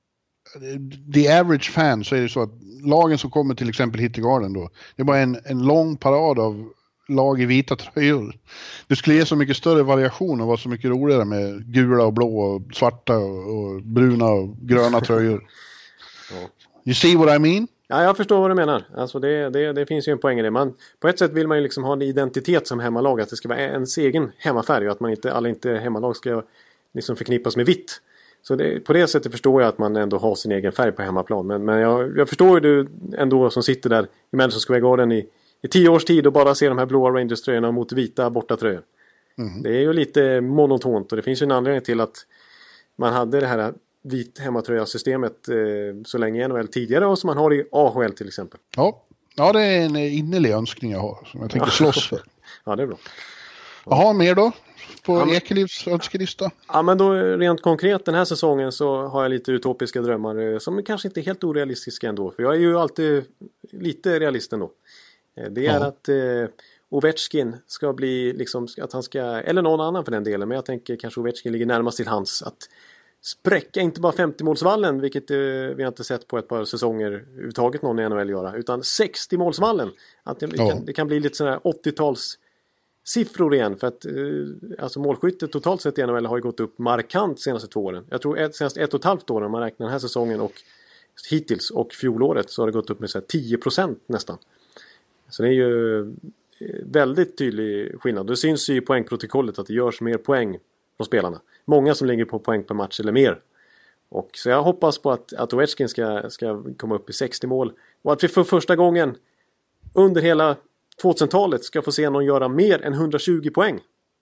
the average fan så är det så att lagen som kommer till exempel hit till Garden då, det är bara en, en lång parad av lag i vita tröjor. Det skulle ge så mycket större variation och vara så mycket roligare med gula och blå och svarta och, och bruna och gröna tröjor. Ja. You see what I mean? Ja, jag förstår vad du menar. Alltså det, det, det finns ju en poäng i det. Man, på ett sätt vill man ju liksom ha en identitet som hemmalag, att det ska vara ens egen hemmafärg och att man inte, alla inte hemmalag ska liksom förknippas med vitt. Så det, på det sättet förstår jag att man ändå har sin egen färg på hemmaplan. Men, men jag, jag förstår ju du ändå som sitter där i Madison Square Garden i, i tio års tid och bara ser de här blåa Rangers-tröjorna mot vita bortatröjor. Mm. Det är ju lite monotont och det finns ju en anledning till att man hade det här vit hemmatröja-systemet eh, så länge i N H L tidigare och som man har i A H L till exempel. Ja, ja det är en innerlig önskning jag har som jag tänker slåss för. Ja, det är bra. Jaha, mer då? På ja, men, Ekelivs önskelista? Ja, men då rent konkret den här säsongen så har jag lite utopiska drömmar som kanske inte är helt orealistiska ändå. För jag är ju alltid lite realist ändå. Det är ja. att eh, Ovechkin ska bli liksom, att han ska, eller någon annan för den delen, men jag tänker kanske Ovechkin ligger närmast till hans att spräcka inte bara femtio-målsvallen, vilket eh, vi har inte sett på ett par säsonger överhuvudtaget någon i N H L göra, utan sextio-målsvallen. Att det, ja. kan, det kan bli lite sådana här åttio-tals siffror igen, för att eh, alltså målskyttet totalt sett i N H L har ju gått upp markant de senaste två åren. Jag tror ett, senast ett och ett halvt år, om man räknar den här säsongen och hittills och fjolåret, så har det gått upp med så här tio procent nästan. Så det är ju väldigt tydlig skillnad. Det syns ju i poängprotokollet att det görs mer poäng från spelarna. Många som ligger på poäng per match eller mer. Och så jag hoppas på att, att Ovechkin ska, ska komma upp i sextio mål. Och att vi för första gången under hela tvåtusentalet ska få se någon göra mer än hundratjugo poäng.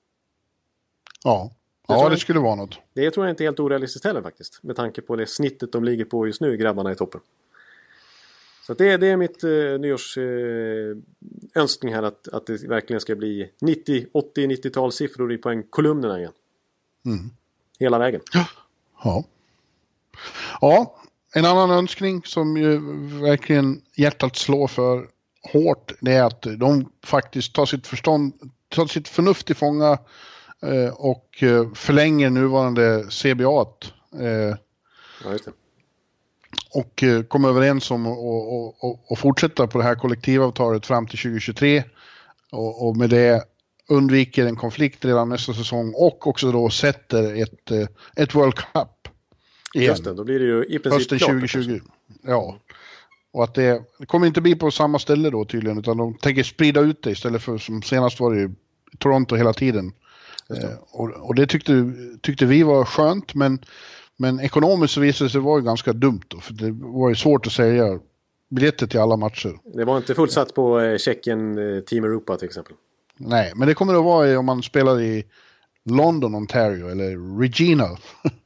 Ja, det, ja, det skulle vara något. Det tror jag inte är helt orealistiskt heller faktiskt. Med tanke på det snittet de ligger på just nu, grabbarna i toppen. Så det, det är mitt eh, nyårs eh, önskning här, att, att det verkligen ska bli nittio, åttio, nittio-tal siffror i poängkolumnerna igen. Mm. Hela vägen. Ja. ja. Ja, en annan önskning som ju verkligen hjärtat slår för hårt, det är att de faktiskt tar sitt förstånd, tar sitt förnuft i fånga eh, och eh, förlänger nuvarande C B A. Eh, ja, just det. Och eh, kom överens om att och, och, och fortsätta på det här kollektivavtalet fram till tjugo tjugotre. Och, och med det undviker en konflikt redan nästa säsong och också då sätter ett, ett World Cup igen. Just det, då blir det ju i princip hösten klart, tjugo tjugo. Ja. Och att det, det kommer inte bli på samma ställe då tydligen, utan de tänker sprida ut det istället för som senast var det i Toronto hela tiden. Eh, och, och det tyckte, tyckte vi var skönt, men, men ekonomiskt så visade det sig vara ju ganska dumt då, för det var ju svårt att sälja biljetter till alla matcher. Det var inte fullsatt på eh, Tjeckien eh, Team Europa till exempel. Nej, men det kommer att vara om man spelar i London, Ontario eller Regina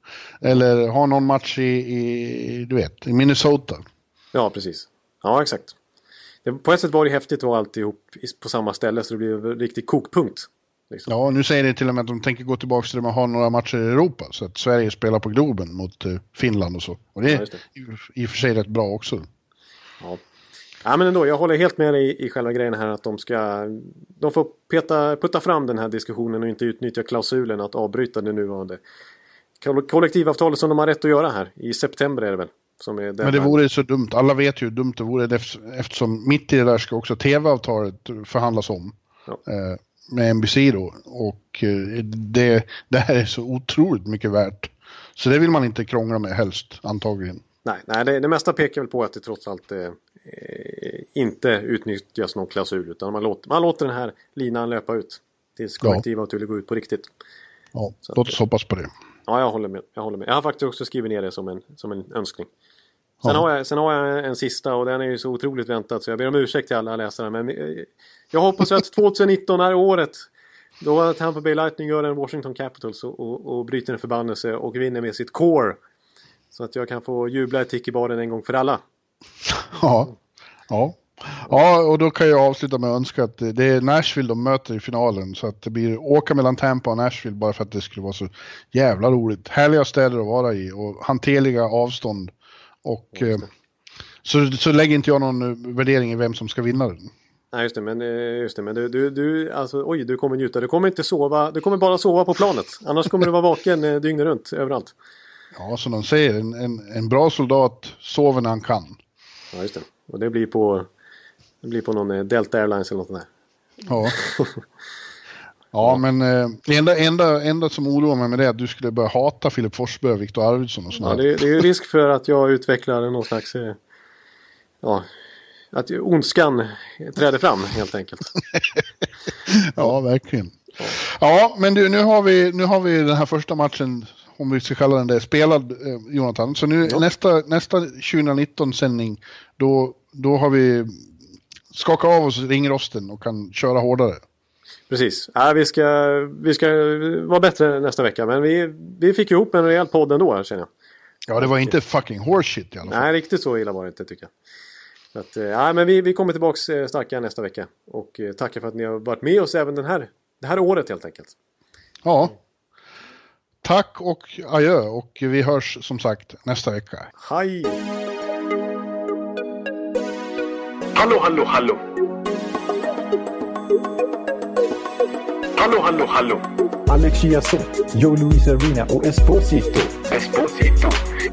eller har någon match i, i, du vet, i Minnesota. Ja, precis. Ja, exakt. Det, på ett sätt var det häftigt att vara alltihop på samma ställe, så det blev en riktig kokpunkt. Liksom. Ja, nu säger det till och med att de tänker gå tillbaka till att man har några matcher i Europa, så att Sverige spelar på Globen mot uh, Finland och så. Och det är ja, det. i och för sig rätt bra också. Ja. Ja, men ändå, jag håller helt med dig i, i själva grejen här, att de ska de får peta, putta fram den här diskussionen och inte utnyttja klausulen att avbryta det nuvarande kollektivavtalet som de har rätt att göra här. I september är det väl. Som är men det vore så dumt. Alla vet ju hur dumt det vore, eftersom mitt i det där ska också tv-avtalet förhandlas om. Ja. Eh, med N B C då. Och eh, det, det här är så otroligt mycket värt. Så det vill man inte krångla med helst, antagligen. Nej, nej det, det mesta pekar väl på att det trots allt eh, inte utnyttjas någon klausul, utan man låter, man låter den här linan löpa ut tills kollektivavtalet går ut på riktigt. Ja, så låt oss hoppas på det. Ja, jag håller med. Jag håller med. Jag har faktiskt också skrivit ner det som en, som en önskning. Sen, ja. har jag, sen har jag en sista, och den är ju så otroligt väntad, så jag ber om ursäkt till alla läsare. Men jag hoppas att tjugonitton är året då Tampa Bay Lightning gör en Washington Capitals och, och, och bryter en förbannelse och vinner med sitt core. Så att jag kan få jubla ett tick i baren en gång för alla. Ja, ja. Ja, och då kan jag avsluta med att önska att det är Nashville de möter i finalen, så att det blir åka mellan Tampa och Nashville, bara för att det skulle vara så jävla roligt. Härliga städer att vara i och hanterliga avstånd. Och eh, så, så lägger inte jag någon värdering i vem som ska vinna den. Nej, just det, men, just det, men du, du, du, alltså, oj, du kommer njuta. Du kommer inte sova, du kommer bara sova på planet. Annars kommer du vara vaken dygnet runt, överallt. Ja, som de säger, en, en, en bra soldat sover när han kan. Ja, just det. Och det blir på, det blir på någon Delta Airlines eller något sånt där. Ja. Ja, men eh, enda, enda, enda som oroar mig med det är att du skulle börja hata Filip Forsberg och Viktor Arvidsson och sådär. Ja, det, det är ju risk för att jag utvecklar någon slags eh, ja, att ondskan träder fram helt enkelt. Ja, verkligen. Ja, men du, nu har vi, nu har vi den här första matchen, om vi ska kalla den det, spelad, eh, Jonathan. Så nu ja. nästa, nästa tjugonitton-sändning, då, då har vi skakat av oss ringrosten och kan köra hårdare. Precis. Ja, vi, ska, vi ska vara bättre nästa vecka, men vi, vi fick ihop en rejäl podd ändå, känner jag. Ja, det var inte fucking horseshit i alla fall. Nej, riktigt så illa var det inte, tycker jag. Så att, ja, men vi, vi kommer tillbaka starka nästa vecka. Och tackar för att ni har varit med oss även den här, det här året helt enkelt. Ja. Tack och adjö, och vi hörs som sagt nästa vecka. Hej! Hallå, hallå, hallå! Hallå, hallå, hallå! Alex Chiazot, Joe Luis Arena och Esposito. Esposito.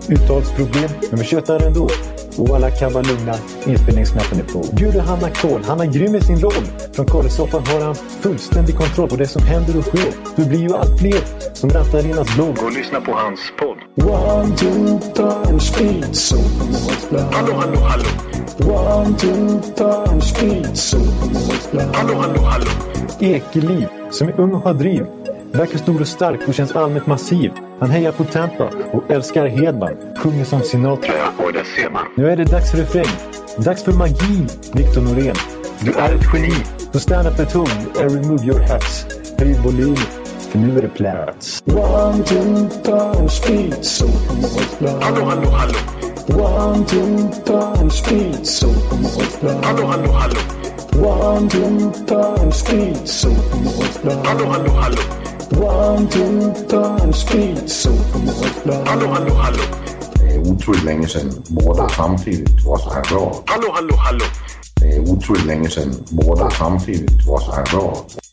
uttalsproblem, men vi tjötar ändå. Och alla kan vara lugna, inspelningsknappen är på. Bjuder Hanna Kohl, han är grym i sin roll. Från Kållesoffan har han fullständig kontroll på det som händer och sker. Det blir ju allt fler som rattar in hans blogg. Gå och lyssna på hans podd. One, two, time, speed, so. Hallå, hallå, hallå. One, two, time, speed, so. Hallå, hallå, hallå. Ekeliv, som är ung och har driv. Verkar stor och stark och känns allmänt massiv. Han hejar på Tampa och älskar Hedman. Sjunger som Sinatra. Ja, och det ser man. Nu är det dags för refräng. Dags för magi, Victor Norén. Du är ett geni. Så stand up at home and remove your hats. Höj volym, för nu är det plats. One, two, time, speed, so. Hallå, hallå, hallå. One, two, time, speed, so. Hallå, hallå, hallå. One, two, time, speed, so. Hallå, hallå, hallå. One, two, time, speed, so. Hallå, hallå, hallå. Det är otroligt länge sedan båda samtidigt var så här bra. Hallå, hallå, hallå. Det är otroligt länge sedan båda samtidigt var så här bra.